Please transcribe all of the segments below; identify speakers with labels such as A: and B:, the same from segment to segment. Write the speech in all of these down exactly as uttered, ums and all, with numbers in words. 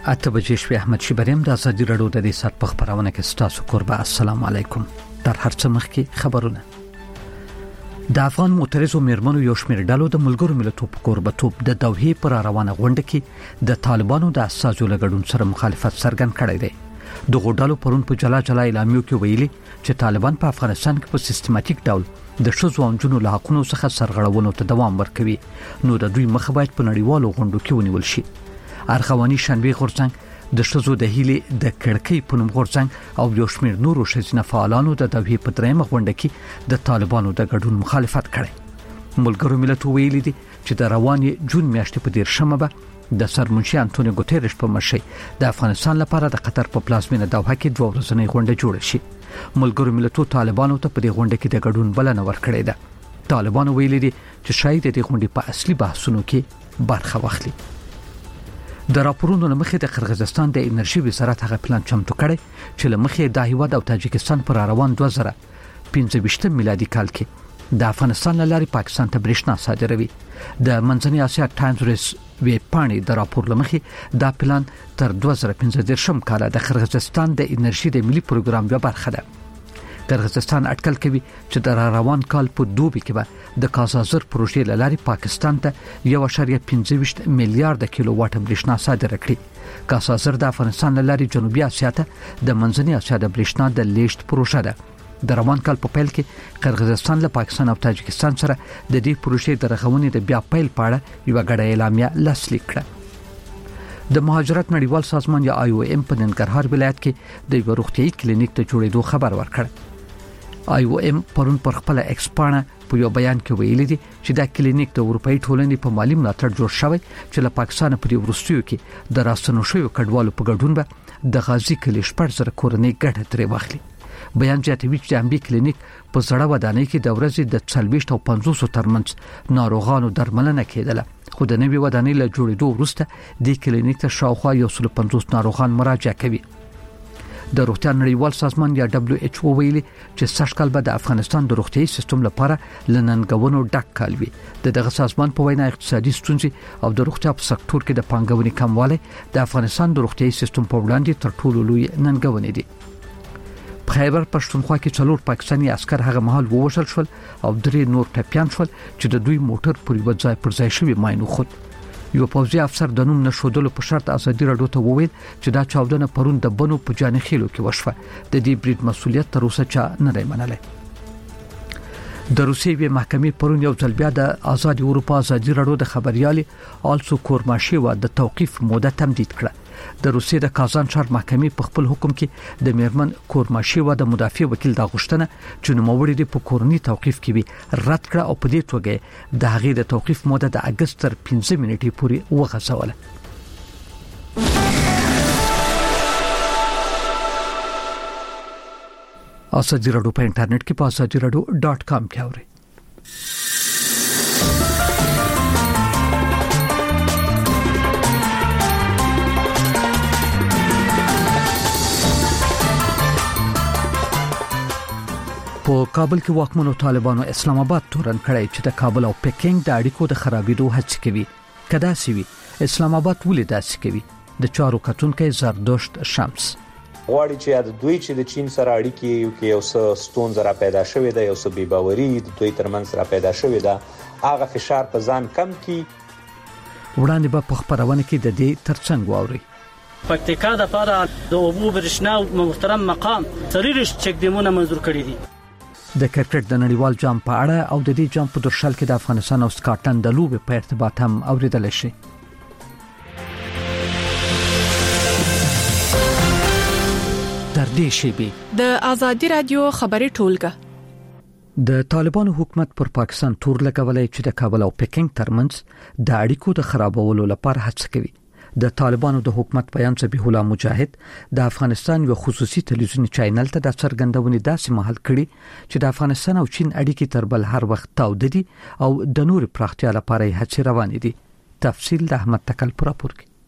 A: اته بجې شوې. احمد شیبریم د ازادي راډیو د دې سات په خبرونه کې ستاسو قربا. السلام علیکم. در هر څه مخکې خبرونه. د افغان معترضو میرمنو یو شمېر ډلو د ملګرو ملتونو په قربتوب د دوحې پر روانه غونډه کې د طالبانو د اساسو لګډون سره مخالفت څرګند کړی دی. دغه ډلو پرون په جلا جلا اعلامیو کې ویلي چې طالبان په افغانستان کې په سیستماتیک ډول د ښځو او نجونو له حقونو څخه سرغړونو ته دوام ورکوي، نو د دوی مخه باید په نړیوالو غونډو کې ونیول شي. ارغواني شنبه غورځنګ د ښځو د هیلې د کړکۍ په نوم غورځنګ او یو شمېر نورو ښځینه فعالانو د دوحې په درېیمه غونډه کې د طالبانو د ګډون مخالفت کړی. ملګرو ملتونو ویلي دي چې د روانې جون میاشتې په دیرشمه به د سرمنشي انټونیو ګوتيريش په مشرۍ د افغانستان لپاره د قطر په پلازمینه دوحه کې دوه ورځنۍ غونډه جوړه شي. ملګرو ملتونو طالبانو ته په دې غونډه کې د ګډون بلنه ورکړې ده. طالبانو ویلي دي چې شاید د دې غونډې په اصلي بحثونو کې برخه واخلي. د راپورونو لمخې د قرغیزستان د انرژي وزارت هغه پلان چمتو کړی چې لمخې د هیواد او تاجکستان پر روان دوه زره پنځه ویشت میلادي کال کې د افغانستان لاري پاکستان ته برېښنا صادروي. د منځنۍ اسیا ټایمز وی پاڼې د راپور لمخې دا پلان تر دوه زره پنځه شم کال د قرغیزستان د انرژي د ملي پروګرام یو برخه ده. قرغیزستان اټکل کوي چې د روان کال په دوبي کې به د کازازر پروژې لاري پاکستان ته یو اشاریه پنځه میلیارډ کیلو واټ برېښنا صادره کړي. کازازر د افغانستان لاري جنوبي اسیا ته د منځنۍ اسیا د برېښنا د لیشت پروژه ده. د روان کال په پیل کې قرغیزستان له پاکستان او تاجکستان سره د دې پروژې د رغونې د بیا پیل په اړه یو غړ اعلامیه لاسلیک کړه. د مهاجرت نړیوال سازمان یا آی او ایم په ننګرهار ولایت کې د یو روغتيایي کلینیک ته جوړېدو خبر ورکړ. آی او ایم پرون پر خپل ایکسپانه په یو بیان کې ویلي دي چې دا کلینیک د اروپאי ټولنې په مالی ملاتړ جوړ شوی چې له پاکستان په ورستیو کې د راستنو شوی کډوالو په ګډون به د غازی کلی شپږ زره کورنۍ ګټه ترې واخلي. بیان زیاتوي چې امبي کلینیک په زړه ودانۍ کې د ورځې د څلوېښت او پنځوس ترمنځ ناروغانو درملنه کېدله، خو د نوې ودانۍ له جوړېدو وروسته د کلینیک ته شاوخوا یو سل پنځوس ناروغان مراجعه کوي. د روغتیا نړیوال سازمان یا دبليو ایچ او ویلي چې سږکال به د افغانستان د روغتيایي سیستم لپاره لننګونو ډک کال وي. دغه سازمان په وینا اقتصادي ستونزې او د روغتیا په سکتور کې د پانګونې کموالی د افغانستان د روغتيایي سیستم په وړاندې تر ټولو لوی ننګونې دي. په خیبر پښتونخوا کې څلور پاکستاني عسكر هغه مهال ووژل شول او درې نور ټپيان شول چې د دوی موټر پر یو ځای پر ځای شوی ماینو خود. یو پوځي افسر د نوم نشودلو په شرط ازادي راډیو ته وویل چې دا چاودنه پرون د بنو په جانخیلو کې وشوه. د دې بریټ مسولیت تر اوسه چا نه دی منلی. د روسیې محکمې پرون یو ځل بیا د آزاد اروپا ازادي راډیو د خبريالي آلسو کورماشیوا د توقيف موده تمدید کړه. د روسیې د کازان ښار محکمې په خپل حکم کې د میرمن کورماشیوا د مدافع وکیل د غوښتنه چې نوموړي د پکورني توقيف کې وي رد کړه او په دې توګه د هغې د توقيف موده د اگست تر پنځه منټې پورې وغځوله. ازادي راډیو په انټرنیټ کې په ازادي راډیو ډاټ کام کې اورئ. په کابل کې واکمنو طالبانو اسلام آباد تورن کړی چې د کابل او پکینګ د اړیکو د خرابېدو هڅه کوي. کدا سوي اسلام آباد ولې داسې کوي؟ د چارو کتونکو زردشت شمس
B: غواړي چې د دوی چې د چین سره اړیکې یو کې یو څه ستونزه را پیدا شوې ده، یو څه بې باوري د دوی ترمنځ را پیدا شوې ده، هغه فشار په ځان کم کړي.
A: وړاندې به په خبرونه کې د دې ترڅنګ واوري.
C: پکتیکا د پاره د اوبو برښنا محترم مقام سریرش چک دیمونه منظور کړی دي.
A: د کرکټ د نړیوال جام په اړه او د دې جام په درشل کې د افغانستان او سکاټلند د لوبې په ارتباط هم اوریدل شي. تر دې شی
D: د ازادي رادیو خبري ټولګه
A: د طالبانو حکومت پر پاکستان تور لګولای چې د کابل او پکینګ ترمنځ د اړیکو د خرابولو لپاره هڅه کوي. د طالبانو د حکومت بیان ذبیح الله مجاهد د افغانستان یو خصوصي تلویزیونی چینل ته د څرګندونې داسې محل کړي چې د افغانستان او چین اړیکې تر بل هر وخت تاوده دي او د نور پراختیا لپاره هڅې روانې دي. تفصیل د احمد تکل پر راپور کې.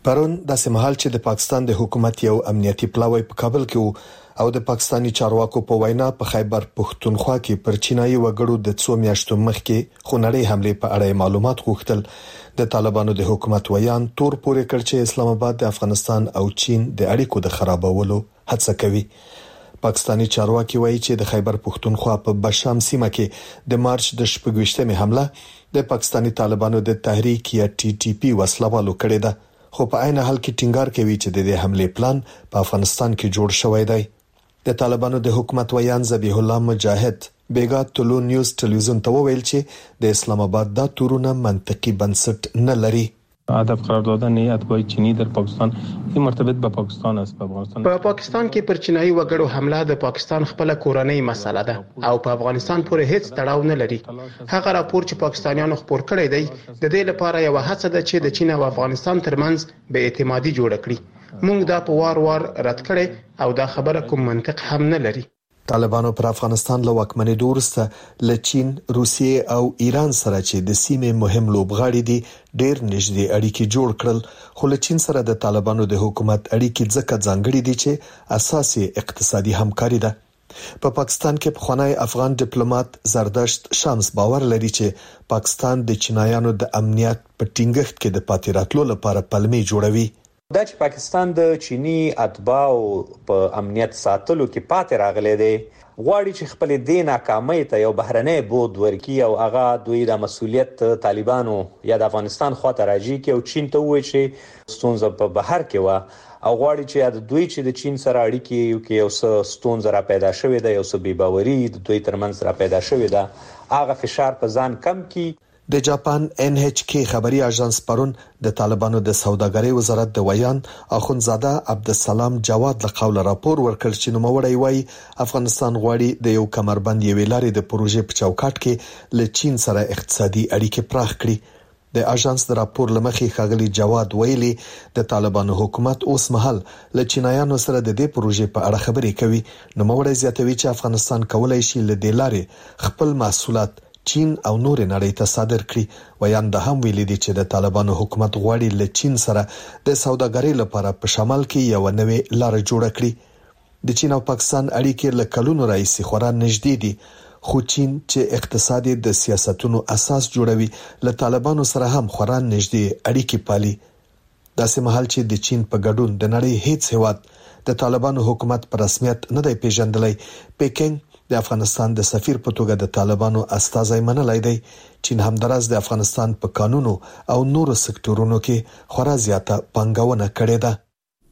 E: پرون د سمحال چې د پاکستان د حکومت یو امنیتي پلاوی په کابل کې او د پاکستانی چارواکو په وینا په خیبر پښتونخوا کې پر چینایي وګړو د څو میاشتو مخکې خونړۍ حمله په اړه معلومات غوښتل. د طالبانو د حکومت ویان تور پورې کړ چې اسلام آباد د افغانستان او چین د اړیکو د خرابولو هڅه کوي. پاکستانی چارواکي وایي چې د خیبر پښتونخوا په بشام سیمه کې د مارچ د شپږویشتمې حمله د پاکستانی طالبانو د تحریک یا ټي ټي پی وسلوالو کړې ده، خو په عین حال کې ټینګار کوي چې د دې حمله پلان په افغانستان کې جوړ شوی دی. د طالبانو د حکومت ویان ذبیح الله مجاهد بیګا ټولو نیوز ټلویزیون ته وویل چې د اسلام آباد د تورونه منطقي بنسټ نه لري.
F: هدف قرار دادن اتباع چینی در پاکستان این مرتبط به پاکستان است. په افغانستان
G: په پاکستان کې پر چینایي وګړو حمله د پاکستان خپل کورنۍ مسله ده او په افغانستان پورې هیڅ تړاو نه لري. هغه راپور چې پاکستانیانو خپور کړی دی د دې لپاره یو هڅه ده چې د چین او افغانستان ترمنځ به اعتمادي جوړ کړي. موږ دا په وار وار رد کړي او دا خبره کوم منطق هم نه لري.
E: طالبانو پر افغانستان له واکمنۍ وروسته له چین، روسیې او ایران سره چې د سیمې مهم لوبغاړي دي ډېر نږدې اړیکې جوړ کړل، خو له چین سره د طالبانو د حکومت اړیکې ځکه ځانګړي دي چې اساس یې اقتصادي همکاري ده. په پاکستان کې پخوانی افغان ډیپلوماټ زردشت شمس باور لري چې پاکستان د چینایانو د امنیت په ټینګښت کې د پاتې راتلو لپاره پلمې جوړوي.
B: دا چې پاکستان د چینی اتباعو په امنیت ساتلو کې پاتې راغلی دی، غواړي چې خپل د ناکامۍ ته یو بهرنۍ بود ورکی او هغه دوی د مسولیت طالبانو یا د افغانستان خواته راځي کې او چین ته وایي چې ستونزه په بهر کې و او غواړي چې د دوی چې د چین سره اړیکې کې یو څه ستونزه را پیدا شوې ده، یو څه بې باوري د دوی ترمنځ را پیدا شوې ده، هغه فشار په ځان کم کړي.
E: د جاپان ان ایچ کی خبري اژانس پرون د طالبانو د سوداګرۍ وزارت د ویان اخونزاده عبدالسلام جواد له قوله راپور ورکړ چې نوموړی وایي افغانستان غواړي د یو کمربند یوې لارې د پروژې په چوکاټ کې له چین سره اقتصادي اړیکې پراخ کړي. د اژانس د راپور لمخې ښاغلي جواد ویلي د طالبانو حکومت اوس مهال له چینایانو سره د دې پروژې په اړه خبرې کوي. نوموړی زیاتوي چې افغانستان کولای شي له دې لارې خپل محصولات چین او نور نړۍ ته صادر کړي. ویان د هم ویلي دي چې د طالبانو حکومت غواړي له چین سره د سوداګرۍ لپاره په شمال کې یو نوې لار جوړ کړي. د چین او پاکستان اړیکې له کلونو راځي خورا نږدې دي، خو چین چې اقتصادي د سیاستونو اساس جوړوي له طالبانو سره هم خورا نږدې اړیکې پالي. داسې مهال چې د چین په ګډون د نړۍ هیڅ هیواد د طالبانو حکومت په رسمیت نه دی پیژندلی، پیکینګ د افغانستان د سفیر په توګه د طالبانو استازی منلای دی. چین همدارس د افغانستان په قانونو او نورو سکتورونو کې خورا زیاته پانګونه کړې ده.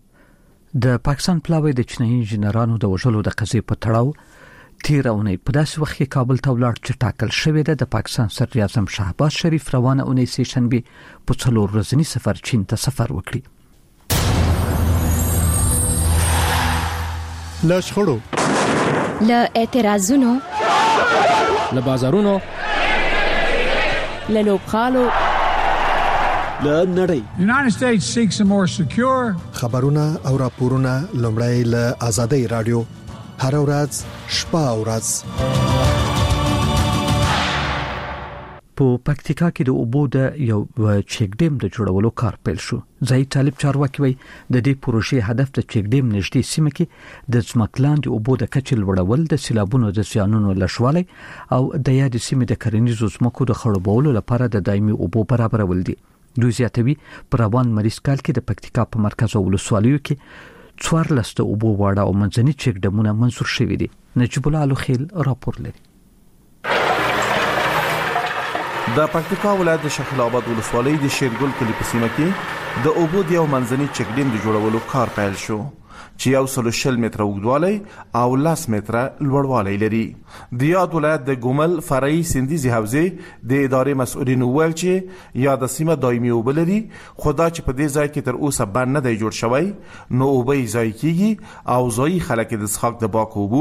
A: د پاکستان پلاوی د چینایي انجنیرانو د وژلو د قضیې په تړاو تیر اونۍ په داسې وخت کې کابل ته ولاړ چې ټاکل شوې ده د پاکستان صدر اعظم شهباز شریف روانه اونۍ سه شنبه په څلور ورځنی سفر چین ته سفر وکړي.
H: لشخړو
I: له اعتراضونو
H: له بازارونو
I: له لوبغالو
H: له نړۍ
J: United States seeks a more secure
E: خبرونه او راپورونه لومړی له آزادۍ رادیو هر ورځ شپه او ورځ.
A: په پکتیکا کې د اوبو د یو چیک ډیم د جوړولو کار پیل شو. ځای طالب چارواکي وایي د دې پروژې هدف د چیک ډیم نږدې سیمه کې د ځمکلاندې اوبو د کچې لوړول، د سیلابونو د زیانونو لږوالی او د یادې سیمې د کرنیزو ځمکو د خړوبولو لپاره د دایمي اوبو برابرول دي. دوی زیاتوي پر روان مریض کال کې د پکتیکا په مرکز او ولسوالیو کې څوارلس د اوبو واړه او منځني چیک ډیمونه منظور شوي دي. نجیب الله الخیل راپور لري.
K: د پکتیکا ولایت د شیخ العابد ولسوالۍ د شیرګل کلي په سیمه کې د اوبو د یو منځني چک ډیم د جوړولو کار پیل شو چې یو سل شل متره اوږدوالی او لس متره لوړوالی لري. د یاد ولایت د ګومل فرعي سندیزي حوزې د ادارې مسؤلین وویل چې یا د سیمه دایمي اوبه لري، خو دا چې په دې ځای کې تر اوسه بند نه دی جوړ شوی نو اوبه یې ضایع کیږي او ځایي خلک د څښاک د پاکو اوبو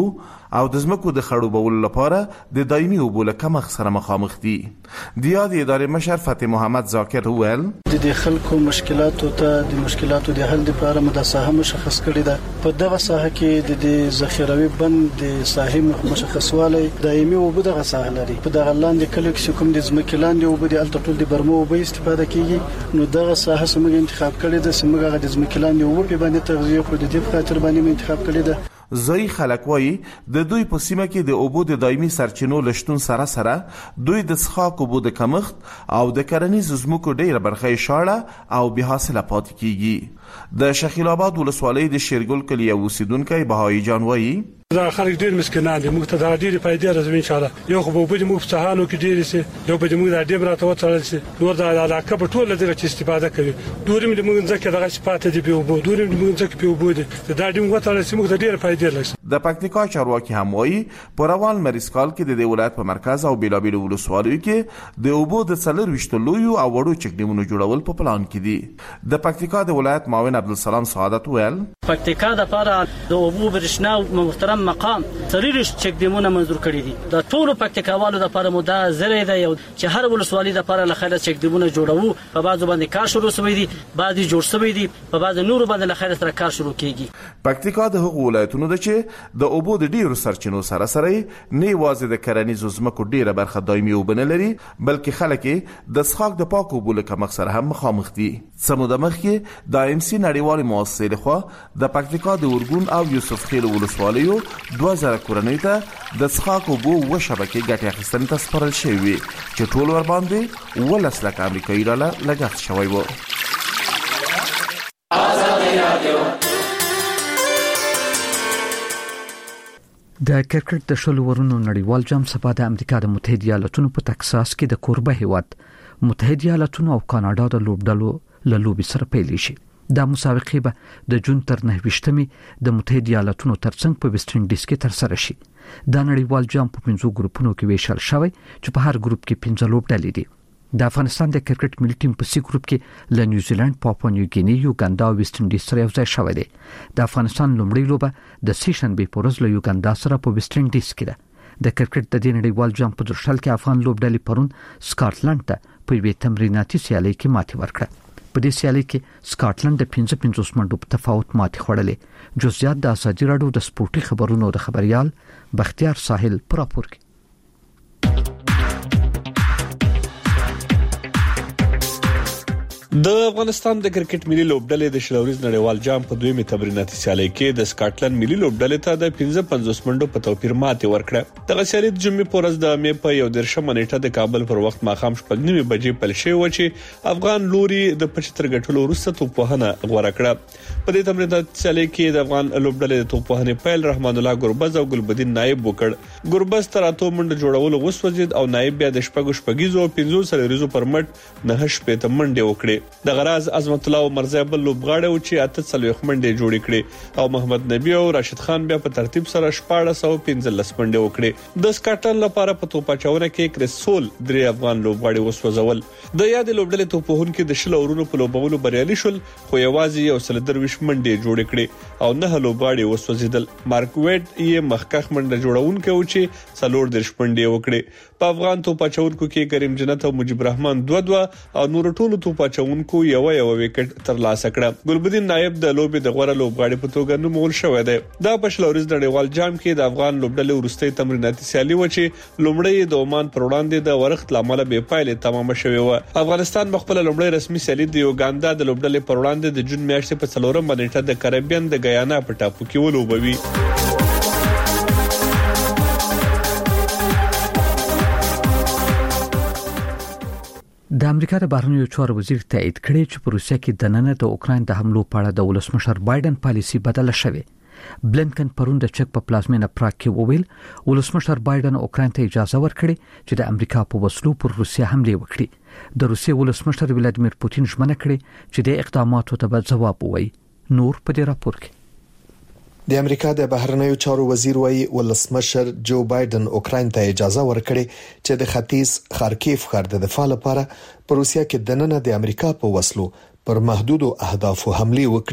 K: او د ځمکو د خړوبولو لپاره د دایمي اوبو له کمښت سره مخامخ دي. د یاد ادارې مشر فتح محمد ذاکر وویل
L: د خلکو مشکلاتو ته د مشکلاتو د حل لپاره مدساهه مشخص کړي ده. په دغه ساحه کې د ذخیروي بند د ساحې مشخصوالی دایمي اوبو دغه ساحه لري. په دغه لاندې کلو کې کوم د ځمکې لاندې اوبو د الټټول د برمو اوبو استفاده کیږي، نو دغه ساحه سمګ انتخاب کړي ده. سمګه د ځمکې لاندې اوبو په باندې تغذیه کړو، د دې په خاطر باندې انتخاب کړي ده.
K: زوی خلک وایي د دوی په سیمه کې د اوبو د دایمي سرچینو لشتون سره سره دوی د څښاک اوبو د کمښت او د کرنیزو ځمکو ډیره برخه شاړه او بې حاصله پاتې کیږي. د شخیل آباد ولسوالۍ د شیرګل کلي اوسیدونکي بهایی جان وایي
M: دا خلک ډیر مسکینان دي، موږ ته دا ډیره فائدې راځي ان شاء الله. یو خو به موږ په سهانو کې ډیر سي، یو به موږ دا ډیر راته وڅړل سي، نور دا علاقه په ټوله دغه چې استفاده کوي. دورم د موږ ځکه دغه صفات دي په وبو، دورم د موږ ځکه په وبو دي دا ډیر وڅړل سي، موږ ته ډیر فائدې راځي.
K: د پکتیکا چارواکي هم وایي په روان مریض کال کې د ولایت په مرکز او بیلابیل ولسوالیو کې د اوبو د څلور وشتو لویو او وړو چک ډیمونو جوړول په پلان کې دي. د پکتیکا د ولایت معاون عبدالسلام سعادت ویل
C: پکتیکا د لپاره د اوبو برښنا محترم مقام سریرش چک ډیمونه منظور کړی دي. د ټولو پکتیکاوالو د لپاره مو دا زری دی چې هر ولسوالۍ د لپاره لخره چک ډیمونه جوړو. په بازو باندې کار شروع شوی دی، بعضی جوړ شوی دی، په بازو نورو باندې لخره سره کار شروع کیږي.
K: پکتیکا د هغو ولایتونو ده چې د اوبو د ډیرو سرچینو سره سره نه یوازې د کرنیزو ځمکو ډیره برخه دایمي اوبه نه لري، بلکې خلک د څښاک د پاکو اوبو له کمښت سره هم مخامخ دي. څه موده مخکې د ایم سي نړیوالې مؤسسې لخوا د پکتیکا د اورګون او یوسف خیل ولسوالیو دوه زره کورنۍ ته د څښاک اوبو و شبکې ګټې اخیستنې ته سپارل شوي وي چې ټول ورباندې اوولس لکه امریکایي ډالر لګښت شوی و.
A: د کرکټ د شلو ورونو نړیوال جام سبا د امریکا د متحده ایالاتونو په تکساس کې د کوربه هیواد متحده ایالاتونو او کاناډا د لوبډلو له لوبي سره پیل شي. دا مسابقه به د جون تر نه ویشتمې د متحده ایالاتونو ترڅنګ په ویسټ انډیز کې تر سره شي. دا نړیوال جام په پنځو ګروپونو کې ویشل شوی چې په هر ګروپ کې پنځه لوبډلې دي. د افغانستان د کرکټ ملي ټیم په سی ګروپ کې له نیوزیلند، پاپوا نیو ګینی، یوګاندا او ویسټ انډیز سره یو ځای شوی دی. د افغانستان لومړی لوبه د سیشن به پورز له یوګاندا سره په ویسټ انډیز کې ده. د کرکټ د دې نړیوال جام په درشل کې افغان لوبډلې پرون سکاټلند ته په یوې تمریناتي سیالۍ کې ماتې ورکړه. په دې سیالۍ کې سکاټلند د پنځه پنځوس منډو په تفاوت ماتې خوړلې. جزئیات د ازادي راډیو د سپورتي خبرونو د خبريال بختیار ساحل پر راپور کې.
N: د افغانستان د کرکټ ملي لوبډلې د شلوريز نړیوال جام په دویمه تمریناتي سیالۍ کې د سکاټلند ملي لوبډلې ته د پنځه پنځوس منډو په توپیر ماتې ورکړه. دغه سیالۍ د جمعې په ورځ د مې په یو درشم نیټه د کابل پر وخت ماخام شپږ نیمه بجې پیل شوی و چې افغان لوري د پچتر غټلو وروسته توپوهنه غوړه کړه. په دې تمریناتي سیالۍ کې د افغان لوبډلې د توپوهنې پیل رحمان الله ګربز او ګلبدین نائب وکړ. ګربز تر اته منډه جوړولو وسوځید او نائب بیا د شپږ شپږیزو پنځو سلریزو پر مټ نه شپږ منډه وکړه. د غراز عظمت الله مرزا بل لوبغاړي و چې اته څلويخ منډه جوړې کړې او محمد نبی او راشد خان بیا په ترتیب سره شپږ سوه پنځلس منډه وکړې. د سکاټلند لپاره په توپاچونه کې کریسول درې افغان لوبغاړي وسوځول. د یاد لوبډلې توپوهون کې د شل اورونو په لوبولو بریالي شول، خو یوازې یو سل درویش منډه جوړې کړې او نه لوبغاړي وسوځیدل. مارک ویډ یې مخکخ منډه جوړونکو و چې څلور درش منډه وکړې. په افغان توپاچونکو کې کریم جنت او مجيب الرحمن دوه دوه او نور ټولو توپاچونکو یو یو وکټ ترلاسه کړ. ګلبدین نائب د لوبي د غوړه لوبغاړي په توګه نومول شوی دی. دا په شلوريز نړیوال جام کې د افغان لوبډلې ورستۍ تمریناتي سیالي و چې لومړی د عمان پر وړاندې د ورخت لامل به پایله تمام شوی و. افغانستان مخبل لومړی رسمي سیالي د یوګاندا د لوبډلې پر وړاندې د جون میاشتې په څلورم نیټه د کریبین د غیانا په ټاپو کې ولوبوي.
A: د امریکا د بهرنیو چارو وزیر تایید کړی چې په روسیه کې د نن د اوکرين د حملو په اړه د ولسمشر بایدن پالیسی بدله شوه. بلنکن پرون د چک په پلازمینه پراګ کې وویل ولسمشر بایدن اوکرين ته اجازه ورکړي چې د امریکا په وسلو پر روسیه حمله وکړي. د روسیې ولسمشر ولادیمیر پوتین ژمنه کړې چې د اقداماتو ته به ځواب ووایي. نور په دې راپور کې
E: د امریکا د بهرنیو چارو وزیر وایي ولسمشر جو بایدن اوکرين ته اجازه ورکړي چې د ختیځ خارکیف ښار د دفاع لپاره په روسیه کې د نن د امریکا په وسلو پر محدودو اهدافو حمله وکړي،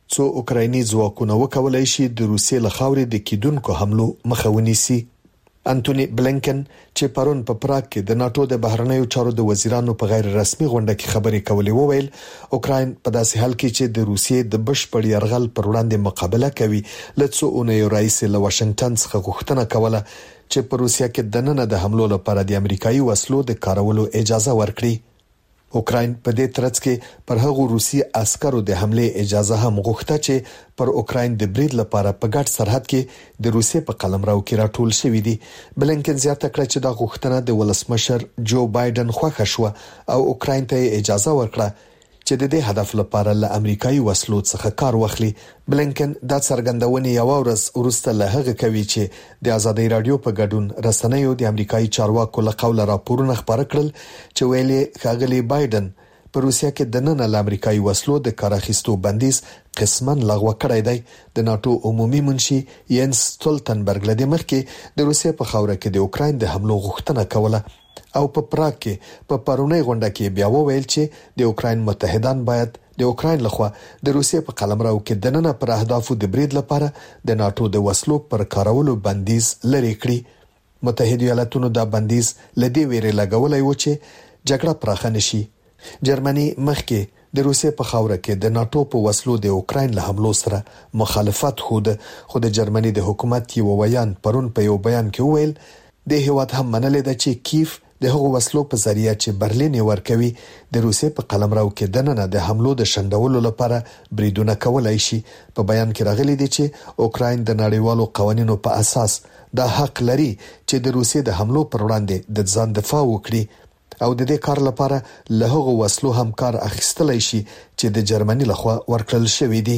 E: څو اوکرایني ځواکونه وکولای شي د روسیې له خاورې د کیدونکو حملو مخه ونیسي. انټونی بلینکن چې پرون په پراګ کې د ناتو د بهرنیو چارو د وزیرانو په غیر رسمي غونډه کې خبرې کولې وویل اوکراین په داسې حال کې چې د روسیې د بشپړ یرغل پر وړاندې مقابله کوي لڅو اونیو رئیس له واشنگټن څخه غوښتنه کوله چې په روسیا کې د نن د حملو لپاره د امریکایي وسلو د کارولو اجازه ورکړي. اوکراین په دې ترڅ کې پر هغو روسي عسکرو د حمله اجازه هم غوښته چې پر اوکراین د برید لپاره په ګډ سرحد کې د روسیې په قلمرو کې راټول شوی دي. بلینکن زیاته کړه چې دا غوښتنه د ولسمشر جو بایدن خوښه شو او اوکراین ته اجازه ورکړه چې د دې هدف لپاره له امریکایي وسلو څخه کار واخلي. بلینکن دا څرګندونه یو ورځ وروسته له هغه کوي چې د ازادي رادیو په ګډون رسنیو د امریکایي چارواکو له قوله راپورونه خبره کړل چې ویلي ښاغلي بایدن په روسیا کې د نن له امریکایي وسلو د کار اخیستو بندیز قسمن لغوه کړی دی. د ناتو عمومي منشي ینس ستولتنبرګ لدې مخکې د روسیې په خاوره کې د اوکراین د حملو غوښتنه کوله او په پراګ کې په پرونی غونډه کې بیا وویل چې د اوکراین متحدان باید د اوکراین لخوا د روسیې په قلمرو کې د نن پر اهدافو د برید لپاره د ناتو د وسلو پر کارولو بندیز لري کړی. متحده ایالاتونو دا بندیز لدی ویری لګولای و چې جګړه پراخه نشي. جرمني مخکې د روسیې په خاوره کې د ناتو په وسلو د اوکراین له حملو سره مخالفت خود خو د جرمني د حکومت یو ویان پرون په یو بیان کې ویل د هیواد هم منلې ده چې کیف د هغو وسلو په ذریعہ چې برلین ورکوي د روسیې په قلمرو کې د نن د حملو د شندولو لپاره بریدونه کولای شي. په بیان کې راغلي دي چې اوکراین د نړیوالو قوانینو په اساس د حق لري چې د روسیې د حملو پر وړاندې د ځان دفاع وکړي او د دې کار لپاره له هغو وسلو هم کار اخیستلای شي چې د جرمني لخوا ورکړل شوی دي.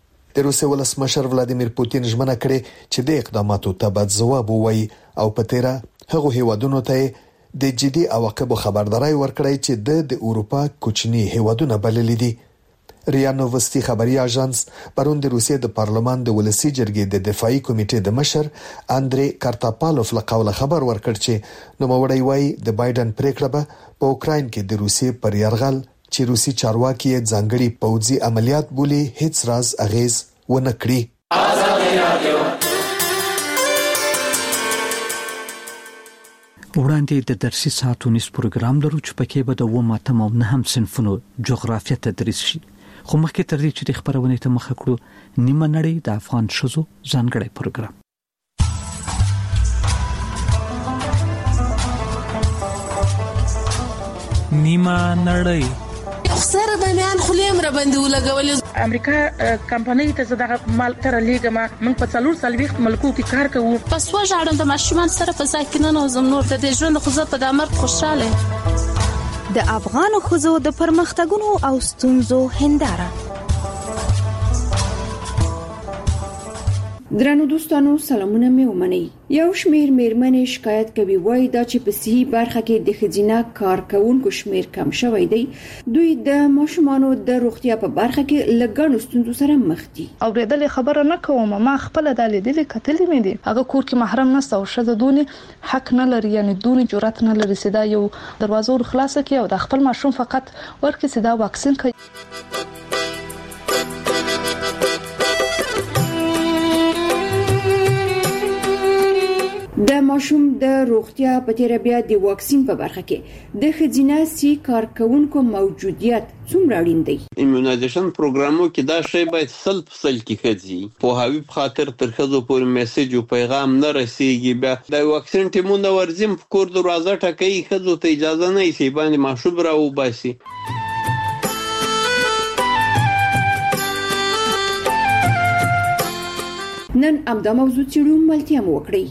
E: د روسیې ولسمشر ولادیمیر پوتین ژمنه کړې چې د اقداماتو ته باید ځواب ووایي او په تیره هغو هیوادونو ته د جدي عواقبو خبرداري ورکړی چې د د اروپا کوچني هیوادونه بللي دي. ریا نووستي خبري اژانس پرون د روسیې د پارلمان د ولسی جرګې د دفاعي کمیټې د مشر اندري کارتاپالوف له قوله خبر ورکړ چې نوموړی وايي د بایدن پریکړه به په اوکراین کې د روسیې پر یرغل چې روسي چارواکي ځانګړي پوځي عملیات بولي هیڅ راز اغیز ونه کړي. ازادي رادیو
A: وړاندې د درسي ساعتونیز پروګرام لرو چې پکې به د ومه تم او نه هم صنفونو جغرافیه تدریس شي. خو مخکې تر دې چې د خبرونه ته مخ کړو نیمه نړۍ د افغان شذو ځانګړی پروګرام.
O: نیمه نړۍ
P: سره د میان خلیم را باندې ولګول.
Q: امریکا کمپنۍ ته زده مال تر لیګما موږ په څلور سلويخت ملکو کې کار کوو.
P: پس وژاړم د ماشومان سره په ځکه نه زم نور د ژوند خو زه په دامر خوشاله.
I: د افغان خزو د پرمختګونو او ستونزو هنداره.
R: درنو دوستانو سلامونه مې ومنئ. یو شمیر میرمنې شکایت کوي وای دا چې په صحي برخه کې د خزینه کارکونکو شمیر کم شوی دی. دوی د ماشومانو د روغتیا په برخه کې لګڼو ستونزو سره مخ دي.
S: اوریدل خبره نه کوم ما خپل د لیدلې کتلې مې دي. هغه کور کې محرم نه او شته دونی حق نه لري یعنی دونی جرأت نه لري چې دا یو دروازه ور خلاصه کړي او د خپل ماشوم فقط ورکړي چې دا واکسین کوي.
R: د ماشوم د روغتیا په تیر بیا د واکسین په برخه کې د خزینه سي کارکونکو موجودیت څومره اړین دی.
T: ایمونایزیشن پروګرامو کې دا شی باید سل په سل کې خځي په هاوی په خاطر تر خزو پورې میسج او پیغام نه رسیږي. بیا د واکسین ټیمونه ورزم په کور دروازه ټکي خزو ته اجازه نه شي باندې ماشوم راو باسي.
R: نن امدا موضوع چیرو ملتیا مو وکړي.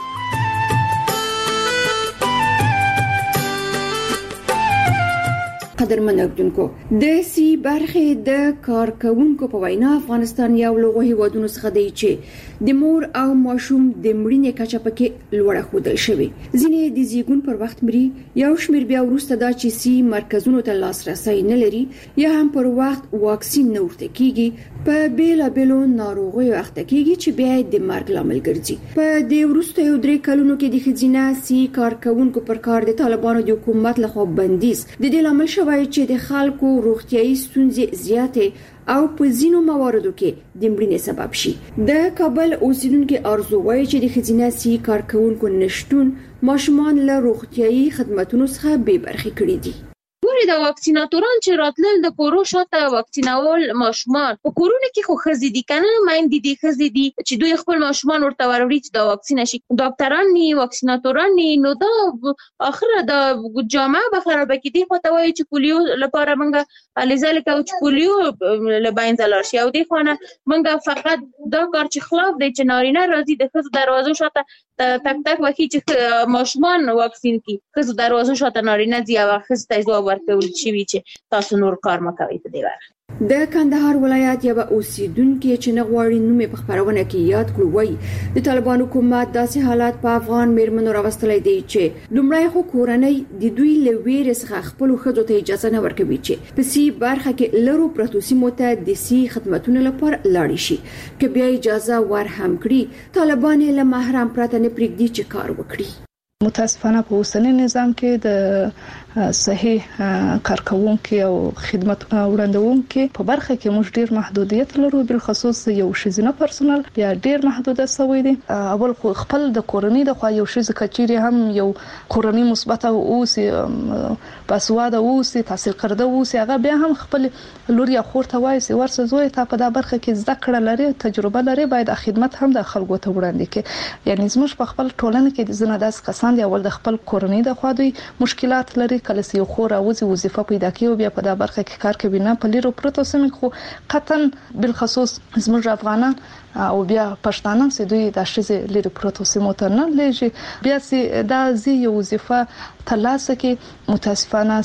R: قدرمن اوردونکو د سی برخه د کارکونکو په وینا افغانستان یو لوی هیوادونو څخه دی چې د مور او ماشوم د مړینې کچه پکې لوړه خوده شوی. ځینې د زیګون پر وخت مري یو شمیر بیا ورسته دا چې سی مرکزونو ته لاسرسي نه لري یا هم پر وخت واکسین نه ورته کیږي. په بیلا بیلو ناروغیو اخته کیږي چې بیا د مرګ لامل ګرځي. په دې ورسته یو درې کلونو کې د خزینه سی کارکونکو پر کار د طالبانو د حکومت لخوا بندیز د دې لامل شو شوی چې د خلکو روغتيایي ستونزې زیاتې او په ځینو مواردو کې د مړینې سبب شي. د کابل اوسیدونکو ارزو وایي چې د خزینه سي کارکونکو نشټون ماشومان له روغتيایي خدماتو څخه بې برخې کړي دي.
U: ګوري د واکسیناتوران چې راتلل د کورو شاته واکسینول ماشومان په کورونه کې خو خزي دي کنه مایندې دي خزي دي چې دوی خپل ماشومان ورته وروړي چې د واکسین شي. ډاکټران ني واکسیناتوران ني نو دا اخره د جامعه به خراب کړي خو ته وایي چې پولیو لپاره منګه لذلك او چې پولیو لباین زلار شي او دی خو نه منګه فقط دا کار چې خلاف دی چې نارینه راځي د خزو دروازو شاته تک تک وکی چې ماشومان واکسین کی خزو دروازو شاته نارینه دی او خزو ته ځواب ورکول شي چې تاسو نور کار مکوئ په دی وخت.
R: د کندهار ولایت یو اوسیدونکو چې نغواړي نومې په خبرونه کې یاد کړو وایي د طالبان حکومت داسې حالات په افغان میرمنو راوستلې دي چې لومړی خو کورنۍ د دوی لویر څخه خپل خځو ته اجازه نه ورکوي چې په سی برخه کې لرو پروتو سیمو ته د سی خدماتونو لپاره لاړ شي که بیا اجازه ور هم کړي طالبان له محرم پرته نه پرېږدي چې کار وکړي.
S: متاسفانه په اوسنی نظام کې د صحیح کارکونکو او خدمت وړاندونکو په برخه کې موږ ډیر محدودیت لرو بل خصوص یو شزینه پرسونل بیا ډیر محدوده شوی دی. اول خو خپل د کورنۍ د خو یو شز کچيري هم یو کورنۍ مثبت او سي باسواده او سي تحصیل کرده او سي هغه بیا هم خپل لور یا خور ته وایي چې ورسره زوی ته په دا برخه کې زده کړه لري تجربه لري باید خدمت هم د خلکو ته وړاندې کړي. یعنی زموږ په خپل ټولنه کې د زنه داس کسان دی اول د خپل کورنۍ د خوا دوی مشکلات لري کله چې یو خور او وظیفه پیدا کوي بیا په دا برخه کې کار کوي نه په لیرو پروتو سیمه خو قطن بل خصوص زموږ افغانان او بیا پښتانه چې دوی د شزه لیرو پروتو سیمه ته نه لږي بیا چې دا زی یو وظیفه ترلاسه کې متاسفانه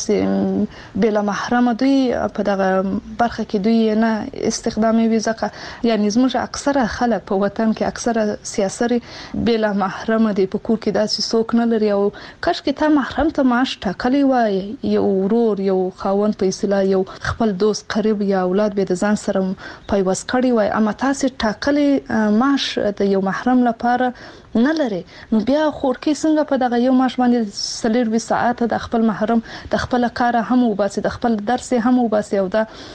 S: چې بل محرم دوی په دغه برخه کې دوی نه استخدامي وي ځکه یعنی زموږ اکثره خلک په وطن کې اکثره سیاسي بل محرم دي په کور کې داسې څوک نه لري او کاش کې تا محرم ته معاش ټاکلی وای یو ورور یو خاوند په اصطلاح یو خپل دوست قریب یا اولاد به د ځان سره پیوست کړی وای اما تاسو ټاکلی معاش د یو محرم لپاره نه لري نو بیا خورکی څنګه په دغه یو معاش باندې سلیر وی ساعت د خپل محرم د خپل کار هم وباسي د خپل درس هم وباسي او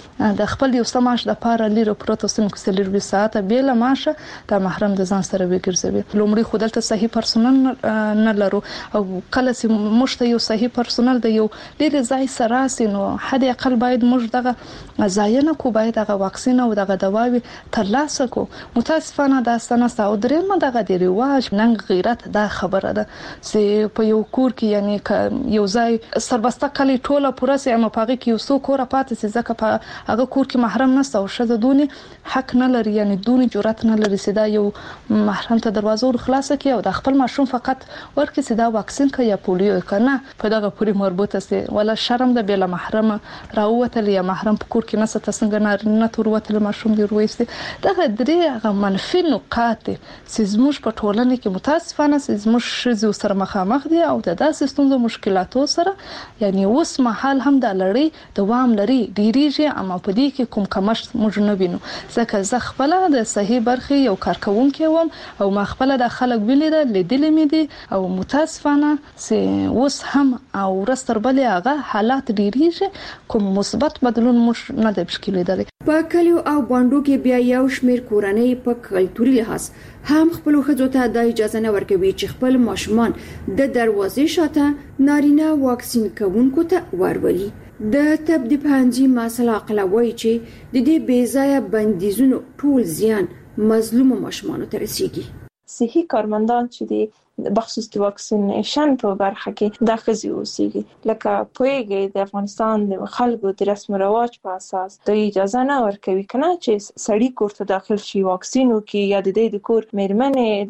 S: د خپل یو سماش د پاره لیرو پروتو سیم کې سلیر وی ساعت بیل معاش د محرم د ځان سره وګرځوي. لومړی خودلته صحیح پرسونل نه لرو او کله چې مشته یو صحیح پرسونل د یو ډیر ځای سره سينو حد اقل باید موږ دغه ځایونه کو باید دغه واکسین او دغه دواوی ترلاسه کو. متاسفانه دا ستنه او درېمه دغه دی رواج نن غیرت دا خبره ده چې په یو کور کې یعنی یو ځای سربسته کلی ټوله پوره سي اما پاغي کې یو څو کور پاتې سي ځکه په هغه کور کې محرم نه او شته دونی حق نه لري یعنی دونی جرأت نه لري چې دا یو محرم ته دروازه ور خلاصه کړي او د خپل ماشوم فقط ورکړي چې دا واکسین کوي یا پولیو کنه په دغه پوری مربوطه سي ولا شرم ده بل محرم راوته یا محرم په کور کې نه ست څنګه نه تور وته ماشوم دی ورويستي دغه درې هغه منفي نقاط چې زموږ په ټولنه کې متاسفانه زموږ شزو سره مخامخ دي او د داسې ستونزو مشکلاتو سره یعنی اوس مهال هم د لړۍ دوام لري ډیریږي اما په دې کې کوم کمشت موږ نه وینو ځکه زه خپل د صحیح برخې یو کارکونکو وم او ما خپل د خلک ویل لیدل مې دي او متاسفانه چې اوس هم او رستر بلې هغه حالات ډیریږي کوم مثبت بدلون موږ نه د مشکل لري.
R: په کلیو او باندو کې بیا یو شمیر کورنۍ په کلتوري لحاظ هم خپل خځو ته د اجازه نه ورکوي چې خپل ماشومان د دروازې شاته نارینه واکسین کوونکو ته ورولي. د طب د پنځي مسله عقلوي چې د دې بیځایه بندیزونو ټول زیان مظلوم ماشومان ته رسیږي.
V: صحي کارمندان چې دی بخصوص د واکسینیشن په برخه کې د خزي اوسېږي لکه پویګي د افغانستان د خلکو د رسم رواج په اساس د اجازه نه ورکوي کنه چې سړی کور ته داخل شي واکسین وکي یا د دې د کور میرمنې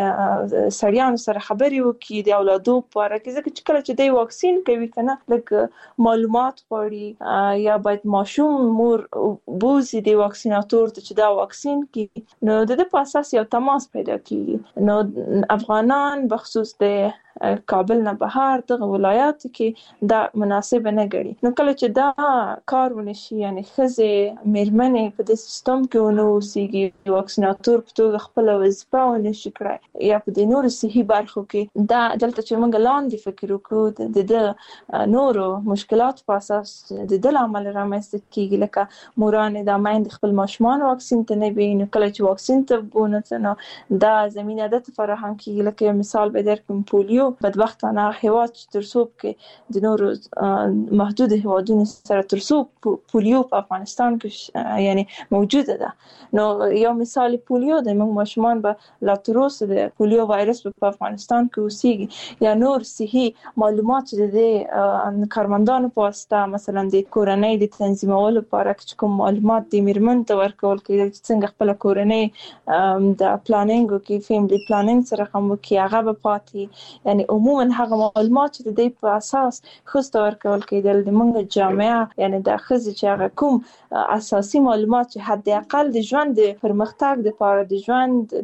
V: د سړیانو سره خبري وکي د اولادو لپاره کې ځکه چې کله چې د واکسین کوي کنه لکه معلومات غواړي یا باید ماشوم مور بوزي د واکسیناتور ته چې دا واکسین کوي نو د دې په اساس یو تماس پیدا کیږي. نو افغانان بخصوص د کابل نه بهر دغه ولایاتو کې دا مناسب نه ګڼي. نو کله چې دا کار ونشي یعنی ښځې میرمنې په دې سیستم کې ونه اوسېږي واکسیناتور په توګه خپل وظیفه ونشي کړای یا په دې نورو صحي برخو کې دا دلته چې موږ لاندې فکر وکړو د د نورو مشکلات په اساس د دې عمل رامنځته کیږي لکه موران د مایند خپل ماشومان واکسین ته نه وي. نو کله چې واکسین ته ونه نو دا زمينه د فراهم کیږي. لکه مثال به درکم پولیو بدبختانه هیواد چې ترڅو کې د نورو محدود هیوادونو سره ترڅو پولیو په افغانستان کې یعنی موجوده ده. نو یو مثال پولیو د موږ ماشومان به لا تر اوسه د پولیو وایرس په افغانستان کې اوسېږي یا نور صحي معلومات د کارمندانو په واسطه مثلا د کورنۍ د تنظیمولو لپاره چې کوم معلومات د میرمن ته ورکول کېږي چې څنګه خپل کورنۍ د پلانینګ کې فیملی پلانینګ سره کوم کې هغه به پاتې یعنی عموما هغه معلومات چې د په اساس خسته ورکول کېدل د موږ جامعه یعنی د خزې چې هغه کوم اساسي معلومات چې حد اقل د ژوند د پرمختګ لپاره د ژوند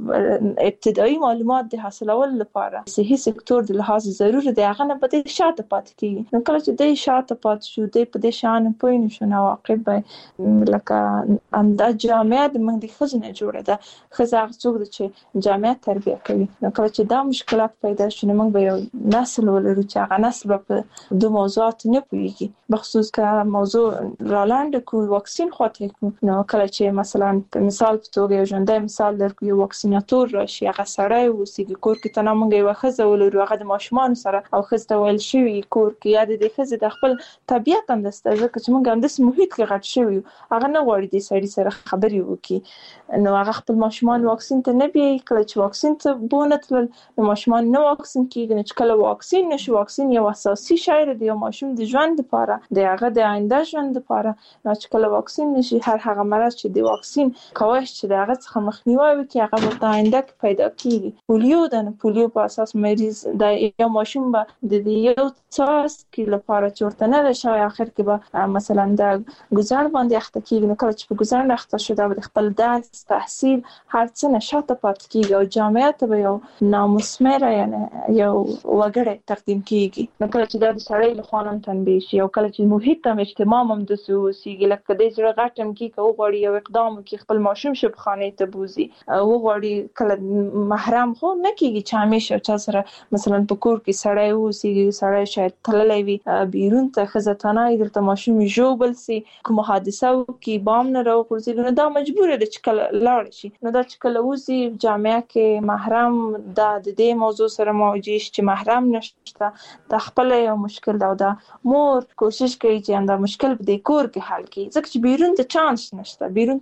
V: د ابتدایي معلومات د حاصلولو لپاره صحي سکتور د لحاظ ضروري دی هغه نه پدې شاته پاتې کیږي. نو کله چې د شاته پاتې شو د په دې شان پوه نه شو نو واقع به لکه انده جامعه د موږ د خزنه جوړه ده خزه هغه څوک چې جامعه تربیه کوي. نو کله چې دا مشکلات پیدا شي نو موږ به یو نسل ولرو چې هغه نسل په دوه موضوعات نه پوهیږي بخصوص کا موضوع رالاند کو واکسین خاطر کو. نو کله چې مثلا مثال په توګه یو ژوندۍ مثال درکو یو واکسیناتور راشي هغه سړی وسیږي کور کې تنه موږ یو خزه ولرو هغه د ماشومان سره او خزه ویل شوی کور کې یاد د خزه د خپل طبيعت هم دسته ځکه چې موږ هم د محیط کې غټ شوی هغه نه غواړي د سړي سره خبرې وکړي. نو هغه خپل ماشومان واکسین ته نه بي کله چې واکسین ته بونه تل نو ماشومان نه واکسین کیږي چې کله واکسین نشي واکسین یو اساسي شی دی یو ماشوم د ژوند لپاره د هغه د آینده ژوند لپاره نو چې کله واکسین نشي هر هغه مرض چې د واکسین کوښښ چې د هغه څخه مخنیوي وکړي هغه په آینده کې پیدا کیږي. پولیو د پولیو په اساس مریض د یو ماشوم به د یو څاس کې لپاره چورته نه شوی اخر کې به مثلا د گذر باندې اخته کیږي. نو کله چې په گذر اخته شو دا د خپل درس تحصیل هر څه نشاته پاتې کیږي او جامعه ته به یو نامسمره یعنی یو وګړی تقدیم کیږي. نو کله چې دا د سړی له خوا تنبیه شي او کله چې محیط هم اجتماع هم د سوسیږي لکه د زړه غټم کې کو غوړي یو اقدام کې خپل ماشوم شپ خانه ته بوزي او غوړي کله محرم خو نه کیږي چې همیشه چا سره مثلا په کور کې سړی وسیږي سړی شاید تللی وي بیرون ته خزتانه درته ماشوم جوړ سي کوم حادثه کې بام نه راوځي نو دا مجبور دی چې کله لاړ شي. نو دا چې کله وځي جامعه کې محرم دا د دې موضوع سره مواجه شي چې محرم نشته د خپل یو مشکل دا دا مور کوشش کوي چې دا مشکل په دې کور کې حل کړي ځکه چې بیرون ته چانس نشته بیرون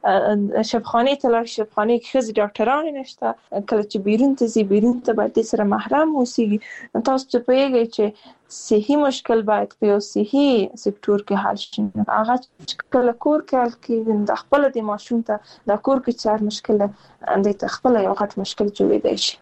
V: ته شفخانه ته لاړ شفخانه کې خزي ډاکټران نشته کله چې بیرون ته زی بیرون ته باید سره محرم اوسېږي. تاسو ته پیږي چې صحي مشکل باید په یو صحي سکتور کې حل شي. هغه کله کور کې حل کېږي د خپل د ماشوم ته د کور کې څار مشکل د خپل یو غټ مشکل جوړېدای شي.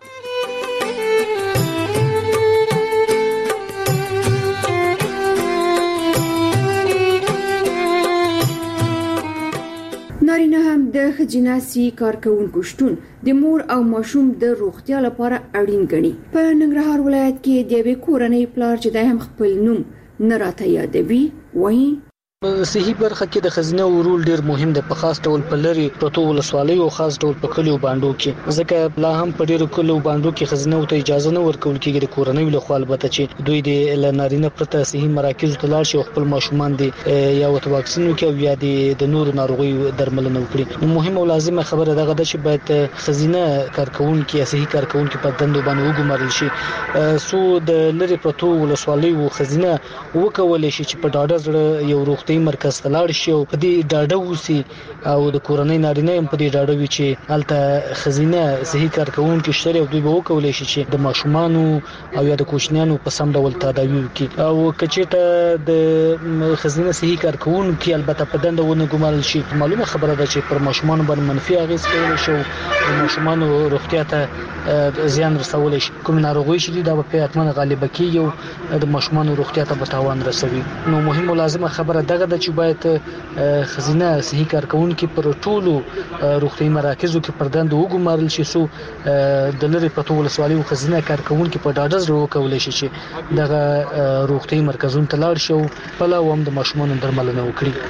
R: نارینه هم د خجیناسي کارکونکو شتون د مور او ماشوم د روغتیا لپاره اړین ګڼي. په ننګرهار ولایت کې د یوې کورنۍ پلار چې د هم خپل نوم نه راته یادوي وایي
D: صحي برخه کې د خزینه ورول ډیر مهم دی په خاص ډول په لری پروتو ولسوالۍ او خاص ډول په کلیو باندې کې ځکه لا هم په ډیرو کلیو باندې کې خزینه ته اجازه نه ورکول کېږي د کورنۍ له خوا البته چې دوی د نارینه پرته صحي مراکز ته لاړ شي خپل ماشومان دي یا وت واکسین وکړي یا د نور ناروغي درملنه وکړي. نو مهمه او لازمه خبره دغه ده چې باید خزینه کارکونکو صحي کارکونکو په دندو باندې وګمارل شي سو د لری پروتو ولسوالۍ او خزینه وکول شي چې په ډاډه زړه یو روغتي مرکز ته لاړ شي او په دې ډاډه وسی او د کورنۍ نارینه هم په دې ډاډه وي چې الته خزینه صحي کارکونکو شته او دوی به وکولای شي چې د ماشومان او یا د کوچنیانو په سم ډول تداوی وکړي او کچېته د خزینه صحي کارکونکو البته په دنده ونه ګمارل شي. معلومه خبره ده چې پر ماشومان باندې منفي اغیز کوي شو د ماشومان روغتیا ته زیان رسول شي. کوم ناروغي شي دا په اتمنه غالبه کیږي او د ماشومان روغتیا ته به تاوان رسوي. نو مهمه لازمه خبره ده دغه د چې باید خزینه صحیح کارکونکو پر ټولو روغتي مراکزو کې پردند وګمارل شي سو د لری پټو ولسوالۍ خزینه کارکونکو په ډاډز ورو کول شي چې دغه روغتي مرکزونو ته لاړ شو په لوم د ماشومان درملنه وکړي.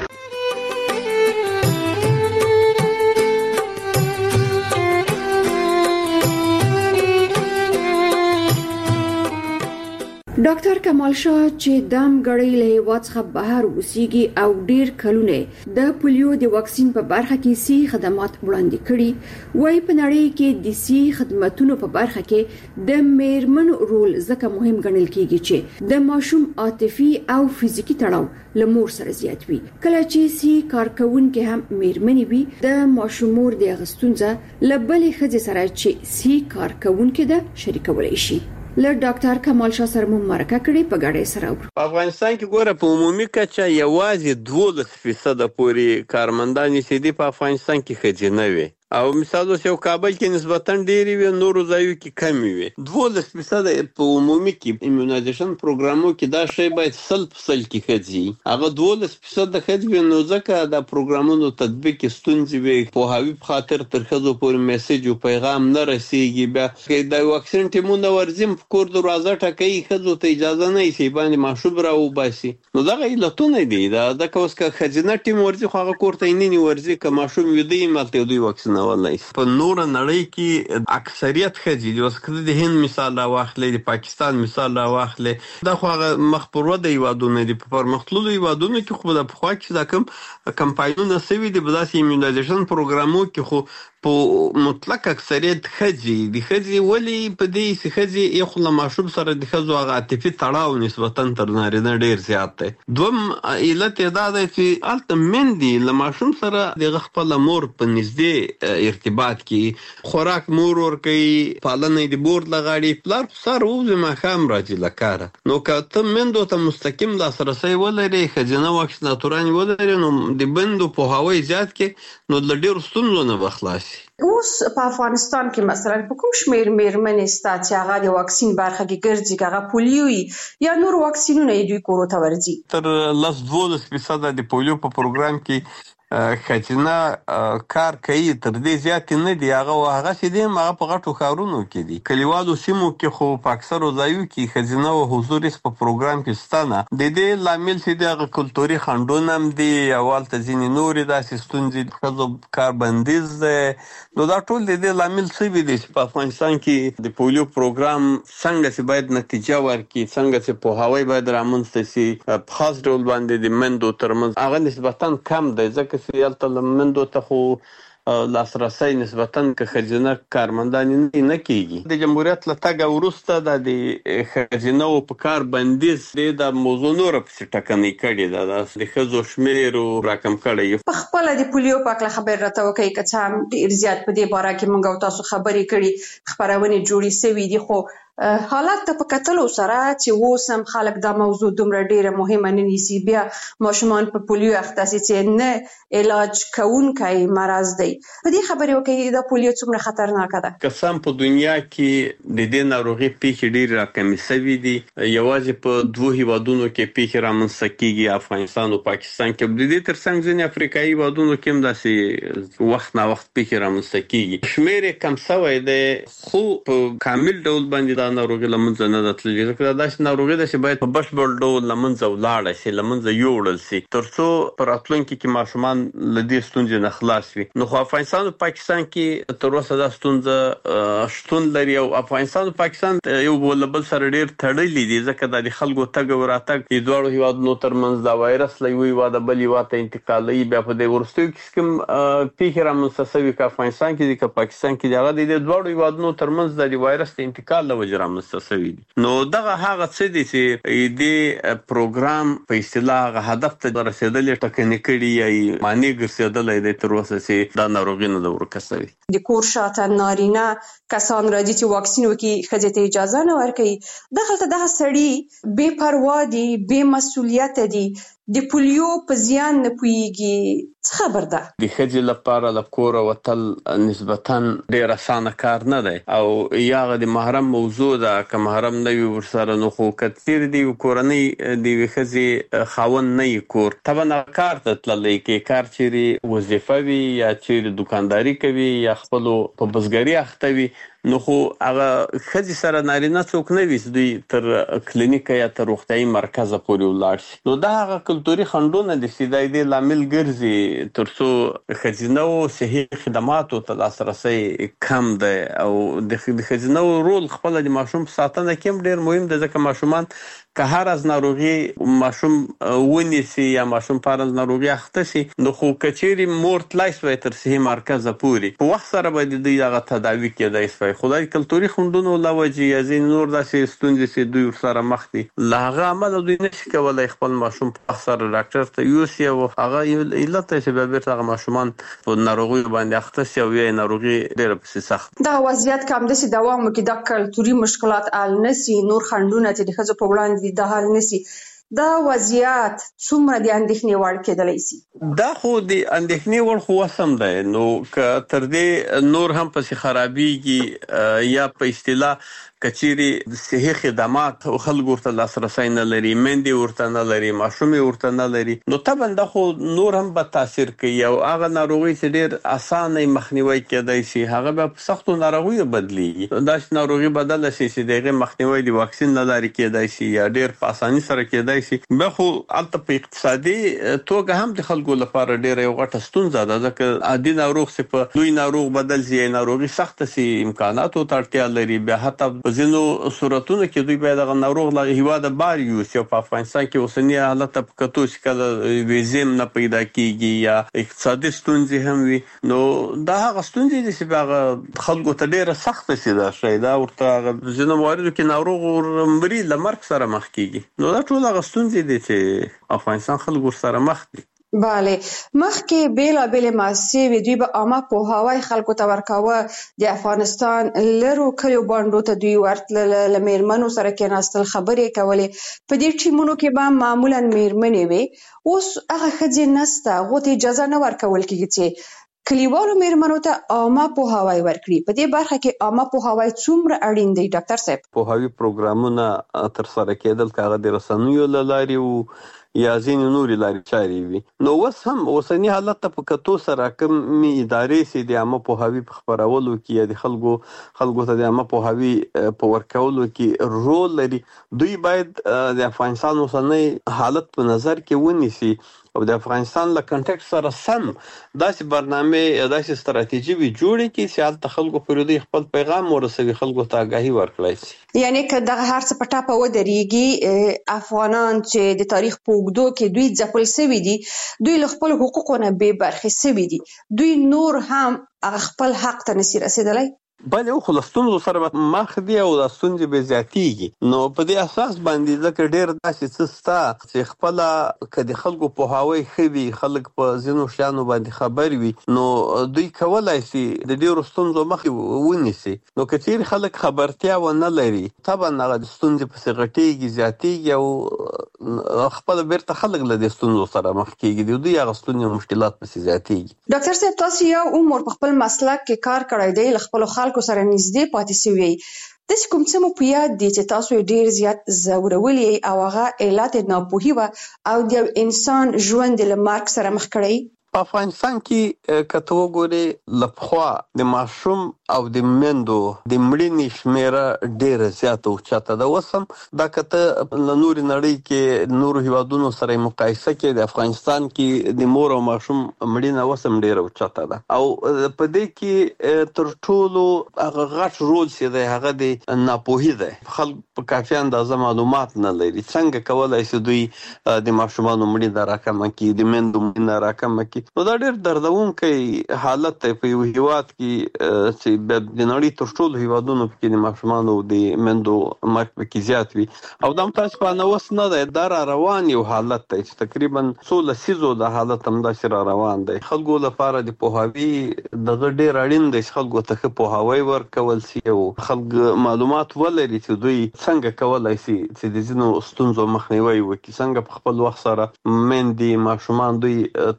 R: ډاکټر کمال شاه چې دام غړی له هیواد څخه بهر وسیږي او ډیر کلونه د پولیو د واکسین په برخه کې سي خدمات وړاندې کړي وای په نړۍ کې د سي خدماتونو په برخه کې د میرمن رول ځکه مهم ګڼل کیږي چې د ماشوم عاطفي او فزیکی تړاو لمور سره زیات وي کله چې سي کارکونکو هم میرمنې وي د ماشومور د غستونځه لبلې خځې سره چې سي کارکونکو د شریکولای شي. له ډاکټر کمال شاه سره مو مرکه کړې په غاړې سره.
T: په افغانستان کې ګوره په عمومي کچه یوازې دوولس فیصد پورې کارمندان چې دي په افغانستان کې ښځینه وي او مثال اوس یو کابل کې نسبتاً ډېری وي نورو ځایو کې کمی وي. دولس فیصد په عمومي کې ایمونایزیشن پروګرامو کې دا شی باید سل په سل کې ښځې هغه دولس فیصد د ښځې وي نو ځکه د پروګرامونو تطبیق کې ستونزې وي پوهاوي په خاطر تر ښځو پورې میسج او پیغام نه رسیږي. بیا د واکسین ټیمونه ورځي په کور دروازه ټکوي ښځو ته اجازه نه وي چې باندې ماشوم راوباسي نو دغه علتونه دي دا ځکه اوس که ښځینه ټیم ورځي خو هغه کور ته یې نه ورځي که ماشوم ویده یي مالته دوی واکسین په نور نړۍ کې اکثریت ښځې دي. اوس که د هند مثال راواخلې د پاکستان مثال راواخلې دا خو هغه مخ پر وده هیوادونه دي. په پرمختللو هیوادونو کې خو د پخوا کې دا کوم کمپاینونه سوي دي په داسې ایمونایزیشن پروګرامو کې خو په مطلق اکثریت ښځې دي. ښځې ولې په دې چې ښځې یو خو له ماشوم سره د ښځو هغه عاطفي تړاو نسبتاً تر نارینه ډېر زیات دی. دوم علت یې دا دی چې هلته میندې له ماشوم سره د هغه خپله مور په نږدې ارتباط کې خوراک مور ورکوي پالنه د مور له غاړې پلار خو سهار ووځي ماښام راځي له کاره نو که ته میندو ته مستقیم لاسرسی ولرې ښځینه واکسیناتوران ولرې نو د میندو پوهاوی زیات کړي نو له ډېرو ستونزو نه به خلاص شي.
F: اوس په افغانستان کې مثلا په کوم شمیر میرمنې ستا چې هغه د واکسین برخه کې ګرځي که هغه پولیو یا نور واکسینونه یې دوی کورو ته ورځي؟
T: تر لس دولس فیصده د پولیو په پروګرام کې ښځینه کار کوي تر دې زیاتې نه دي. هغه هغسې دي هم هغه په غټو ښارونو کې دي. کلیوالو سیمو کې خو په اکثرو ځایو کې ښځینه و حضور هېڅ په پروګرام کې شته نه. د دې لامل چې دی هغه کلتوري خنډونه هم دي او هلته ځینې نورې داسې ستونزې د ښځو کار بندیز دی نو دا ټول د دې لامل شوي دي چې په افغانستان کې د پولیو پروګرام څنګه چې باید نتیجه ورکړي څنګه چې پوهاوی باید رامنځته شي په خاص ډول باندې د میندو ترمنځ هغه نسبتاً کم دی ځکه چې هلته له میندو ته خو لاسرسی نسبتاً که ښځینه کارمندانې نه کیږي. د جمهوریت له تګه وروسته دا د ښځینهو په کار بندیز دې د موضوع نوره پسې ټکنۍ کړې ده د ښځو شمېر راکم کړی.
F: په خپله د پولیو په هکله خبرې راته وکړئ که څه هم ډېر زیات په دې باره کې موږ او تاسو خبرې کړي خپرونې جوړې سوي دي خو حالات ته په کتلو سره چې اوس هم خلک دا موضوع دومره ډیره مهمه نه نیسي بیا ماشومان په پولیو اخته سي چې نه علاج کوونکی مرض دی. په دې خبرې وکړئ دا پولیو څومره خطرناکه ده؟
T: که څه هم په دنیا کې د دې ناروغۍ پیښې ډېرې راکمې سوي دي یوازې په دوو هیوادونو کې پیښې رامنځته کیږي افغانستان او پاکستان کې. د دې ترڅنګ ځینې افریقایي هیوادونو کې هم داسې وخت نا وخت پیښې رامنځته کیږي. شمېر یې کم سوی دی خو په کامل ډول باندې ناروغي لمنځه نه ده تللې ځکه دا داسې ناروغي ده چې باید په بشپړ ډول لمنځه ولاړه شي لمنځه یوړل شي تر څو په راتلونکي کې ماشومان له دې ستونزې نه خلاص وي. نو خو افغانستان او پاکستان کې تر اوسه دا ستونزه شتون لري او افغانستان او پاکستان یو بل بل سره ډېر تړلي دي ځکه دا د خلکو تګ او راتګ د دواړو هیوادونو ترمنځ دا وایرس له یوه هیواده بل هیواد ته انتقالوي. بیا په دې وروستیو کې کوم پیښې رامنځته سوي که افغانستان کې دي که پاکستان کې دي هغه د دې دواړو هیوادونو ترمنځ د وایرس د انتقال له وجې رامنځته سوي دي. نو دغه هغه څه دي چې دې پروګرام په اصطلاح هغه هدف ته رسېدل یې ټکنۍ کړي یا یې معنی ګرځېدلی دی تر اوسه چې دا ناروغي نه ده ورکه سوې.
F: د کور شاته نارینه کسان راځي چې واکسین وکړي ښځې ته اجازه نه ورکوي. دغلته دغه سړي بې پروا دي بې مسؤلیته دي د پولیو په زیان نه پوهېږي څه خبر ده؟
T: د ښځې لپاره له کوره وتل نسبتاً ډېر اسانه کار نه دی او یاغه د محرم موضوع ده. که محرم نه وي ورسره نو خو که چیرې د یوې کورنۍ د یوې ښځې خاوند نه وي کور طبعا کار ته تللی کې کار چیرې وظیفه وي یا چیرې دکانداري کوي یا خپلو په بزګري اخته وي نو خو هغه ښځې سره نارینه څوک نه وي چې دوی تر کلینیکه یا تر روغتیایي مرکزه پورې ولاړ شي. نو دا هغه کلتوري خنډونه دي چې د دې لامل ګرځي تر څو ښځینه‌و صحي خدماتو ته لاسرسی کم دی او د ښځینه‌و رول خپله د ماشوم په ساتنه کې هم ډېر مهم دی ځکه ماشومان که هر از ناروغي ماشوم ونیسي یا ماشوم په هر از ناروغي اخته شي نو خو که چیرې مور تلای سوی تر صحي مرکزه پورې په وخت سره به د دوی هغه تداوي کېدای سوی. خو دا کلتوري خنډونو له وجې یا ځینې نور داسې ستونزې چې دوی ورسره مخ دي له هغه امله دوی نشي کولی خپل ماشوم په وخت سره ډاکټر ته یوسي او هغه علت دی چې بیا بېرته هغه ماشومان په ناروغیو باندې اخته شي او یا یې ناروغي ډېره پسې سخت.
F: دا وضعیت که همداسې دوام وکړي دا کلتوري مشکلات حل نه سي نور خنډونه چې د ښځو په وړاندې د حل نسی دا وضعیت څومره د اندېښنې وړ کېدلی سي؟
T: دا خو د اندېښنې وړ خو وسم دی نو که تر دې نور هم پسې خرابېږي یا په اصطلاح کچيري صحي خدمات خلکو ورته لاسرسی نه لري میندې ورته نه لري ماشومې ورته نه لري نو طبعا دا خو نور هم به تاثیر کوي او هغه ناروغي چې ډېر اسانه مخنیوي کېدای شي هغه به په سختو ناروغیو بدلیږي. داسې ناروغي بدله شي چې د هغې مخنیوي د واکسین له لارې کېدای شي یا ډېر په اساني سره کېدای شي. بیا خو هلته په اقتصادي توګه هم د خلکو لپاره ډېره یو غټه ستونزه ده ځکه عادي ناروغ چې په لوی ناروغ بدل شي ناروغي سخته شي امکاناتو ته اړتیا لري بیا حتی په ځینو صورتونو کې دوی باید هغه ناروغ له هیواده بار یوسي او په افغانستان کې اوسني حالت ته په کتو چې کله ویزې هم نه پیدا کېږي یا اقتصادي ستونزې هم وي نو دا هغه ستونزې دي چې هغه خلکو ته ډېره سخته شي دا شی دا ورته هغه ځینو مواردو کې ناروغ ورمري له مرګ سره مخ کېږي نو دا ټول هغه ستونزې دي چې افغانستان خلکو ورسره مخ دي.
F: بله مخکې بیلابېلې مؤسسې وې دوی به عامه پوهاوی خلکو ته ورکاوه د افغانستان لرو کلیو بانډو ته دوی ورتلل له میرمنو سره کېناستل خبرې کولې په دې ټیمونو کې به معمولا میرمنې وې اوس هغه ښځې نسته هغو ته اجازه نه ورکول کېږي چې کلیوالو میرمنو ته عامه پوهاوی ورکړي. په دې برخه کې عامه پوهاوی څومره اړین دی ډاکټر صاحب؟
T: پوهاوي پروګرامونه ترسره کېدل که هغه د رسنیو له لارې وو یا ځینې نورې لارې چارې وي نو اوس هم اوسني حالت ته په کتو سره کومې ادارې چې د عامه پوهاوي په خپرولو کې یا د خلکو خلکو ته د عامه پوهاوي په ورکولو کې رول لري دوی باید د افغانستان اوسنی حالت په نظر کې ونیسي او د افغانستان له کنټیکس سره سم داسې برنامه یا داسې ستراتیژي وي جوړې کړي چې هلته خلکو پورې دوی خپل پیغام ورسوي خلکو ته آګاهي ورکړی شي.
F: یعنی که دغه هر څه په ټاپه ودرېږي افغانان چې د تاریخ په اوږدو کې دوی ځپل سوي دي دوی له خپلو حقوقو نه بې برخې سوي دي دوی نور هم هغه خپل حق ته نشي رسېدلی؟
T: بله خو له ستونزو سره به مخ دي او دا ستونزې به زیاتېږي نو په دې اساس باندې ځکه ډېر داسې څه شته چې خپله که د خلکو پوهاوی ښه وي خلک په ځینو شیانو باندې خبر وي نو دوی کولی شي د ډېرو ستونزو مخې ونیسي نو که چیرې خلک خبرتیا ونه لري طبعا هغه د ستونزې پسې غټېږي زیاتېږي او خپله بیرته خلک له دې ستونزو سره مخ کېږي د دوی هغه ستونزې او مشکلات پسې زیاتېږي.
F: ډاکټر صاحب تاسو یو عمر په خپل مسلک کې کار کړی دی له خپلو خلکو سره نږدې پاتې سوي داسې کوم څه مو په یاد دي چې تاسو یې ډېر زیات ځورولي او هغه علت یې ناپوهي وه او د یو انسان ژوند یې له مرګ سره مخ کړی؟
T: په افغانستان کې که ته وګورې له پخوا د ماشوم او د میندو د مړینې شمیره ډېره زیاته اوچته ده اوس هم دا که ته له نورې نړۍ کې نورو هیوادونو سره مقایسه کې د افغانستان کې د مور او ماشوم مړینه اوس هم ډېره اوچته ده او په دې کې تر ټولو هغه غټ رول چې دی هغه د ناپوهي دی خلک په کافي اندازه معلومات نه لري څنګه کولی شي دوی د ماشومانو مړینه راکمه کړي د میندو مړینه راکمه کړي نو دا ډېر دردونکی حالت دی په یو هیواد کې چې د نړۍ تر ټولو هیوادونو کې د ماشومانو د میندو مرګ پکې زیات وي او دا متاسفانه اوس نه دی دا را روان یو حالت دی چې تقریبا څو لسیزو دا حالت همداسې را روان دی. خلکو لپاره د پوهاوي دغه ډېر اړین دی چې خلکو ته ښه پوهاوی ورکول شي او خلک معلومات ولري چې دوی څنګه کولی شي چې د ځینو ستونزو مخنیوی وکړي څنګه په خپل وخت سره میندې ماشومان دوی تر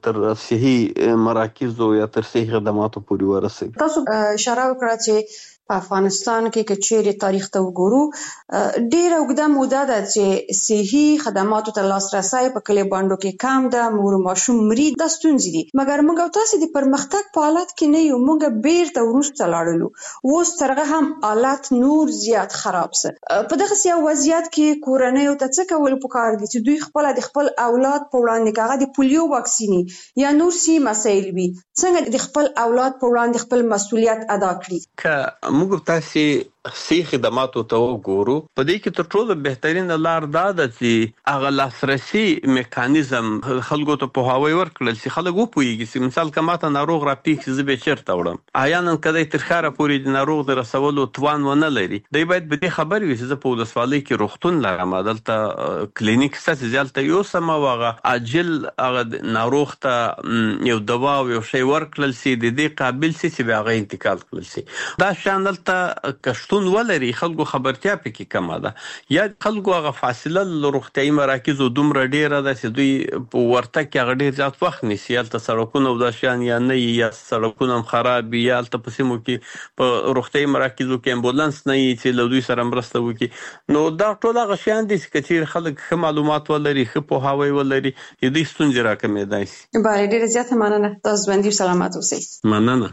T: صحي مراکزو یا تر صحي خدماتو پورې ورسوي.
F: تاسو اشاره وکړه چې په افغانستان کې کچېری تاریخ ته وګورو ډېر اوږده موده ده چې صحي خدماتو ته لاسرسي په کلی باندې کې کم ده، مور ماشوم مري د ستونزې دي. مګر موږ تاسو د پرمختګ په حالت کې نه یو، موږ بیرته ورسته لاړلو. اوس ترغه هم حالت نور زیات خراب سه. په دغه سیاسي وضعیت کې کورنۍ ته څه کول پکار دي چې دوی خپل د خپل اولاد په وړاندې کاغه د پولیو واکسینی یا نور سي مسایل وي، څنګه د خپل اولاد په وړاندې خپل مسؤلیت ادا کړي.
T: که موږ تاسو صحي خدماتو ته وګورو، په دې کې تر ټولو بهترین لار دا ده چې هغه لاسرسي میکانیزم خلکو ته په هواوی ورکړل چې خلک وپوهیږي چې مثال کماته ناروغ راپیښ چې زه به چیرته وړم، احیانا کله تر خاره پورې د ناروغ د رسولو توان ونه لري. دوی باید به دې خبر وي چې زه په ولسوالۍ کې روغتون لرم، دلته کلینیک ستاسو ځالته یو سم واغه عاجل هغه ناروغ ته یو دوا او یو شی ورکړل سي د دې قابل سي چې هغه انتقال کړل سي. دا شان دلته کشتون ولري خلکو خبرتیا پکې کمه ده، یا خلکو هغه فاصله لروغتیایي مراکزو دومره ډیره ده چې دوی په ورته کې هغه ډیر زیات وخت نیسي. هلته سړکونه او دا شیان یا نه یا سړکونه هم خراب وي، یا هلته په سیمو کې په روغتیایي مراکزو کې امبولانس نه وي چې له دوی سره مرسته وکړي. نو دا ټول هغه شیان دي چې که چېرې خلک ښه معلومات ولري، ښه پوهاوی ولري، د دوی ستونزې راکمېدای شي.
F: بله، ډېره زیاته مننه. تاسو ژوندي او سلامت اوسئ.
T: مننه.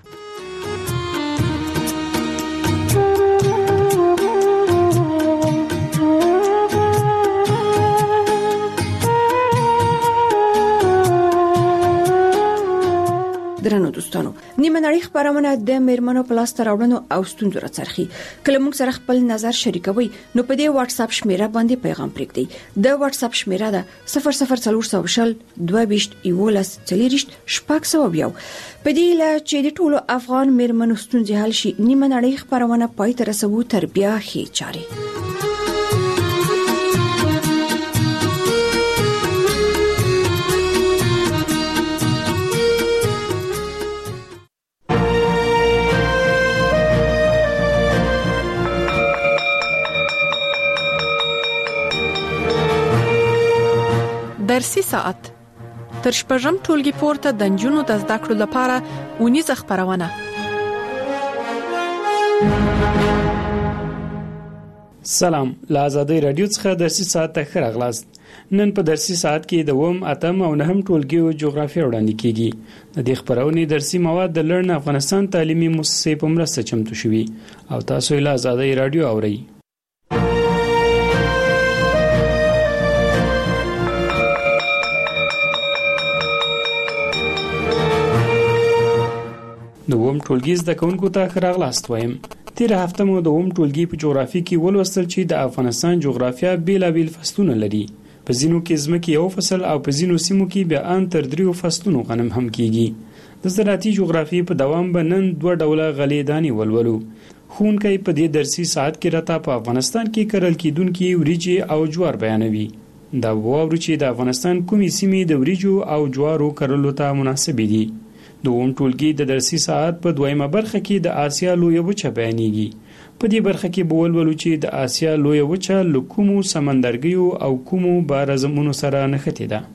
R: درنو دوستانو، نیمه نړۍ خبرونه د میرمنو په لاس ته راوړنو او ستونزو راڅرخي. کله موږ سره خپل نظر شریکوي نو په دې واتس اپ شمیره باندې پیغام پرېږدئ. د واتس اپ شمیره ده صفر صفر څلور سوه شل دوه ویشت یولس څلېرویشت شپږ سوه یو. په دې له چې د ټولو افغان میرمنو ستونزې حل شي، نیمه نړۍ خبرونه پای ته رسوو تر بیا ښې چارې.
B: درسي ساعت تر شپږم ټولګي پورته د نجونو د زده کړو لپاره اونیزه خبرونه.
G: سلام، له آزادۍ رادیو څخه درسي ساعت ته ښه راغلاست. نن په درسي ساعت کې د اووم، اتم او نهم ټولګیو جغرافیه وړاندې کیږي. د دې خبرونې درسي مواد د لرن افغانستان تعلیمي مؤسسې په مرسته چمتو شوي او تاسو یې له آزادۍ رادیو اورئ. د اووم ټولګي زده کوونکو ته ښه راغلاست وایم. تېره هفته مو د اووم ټولګي په جغرافیه کې ولوستل چې د افغانستان جغرافیه بیلابیل فصلونه لري. په ځینو کې ځمکې یو فصل او په ځینو سیمو کې بیا ان تر دریو فصلونو غنم هم کیږي. د زراعتي جغرافیې په دوام به نن دوه ډوله غلې دانې ولولو. ښوونکی په دې درسي ساعت کې راته په افغانستان کې کرل کېدونکي وریجې او جوار بیانوي. دا واورو چې د افغانستان کومې سیمې د وریجو او جوارو کرلو ته مناسبې دي. د اووم ټولګي د درسي ساعت په دویمه برخه کې د آسیا لویه وچه بیانېږي. په دې برخه کې به ولولو چې د آسیا لویه وچه له کومو سمندرګیو او کومو بارزمونو سره نښتې ده.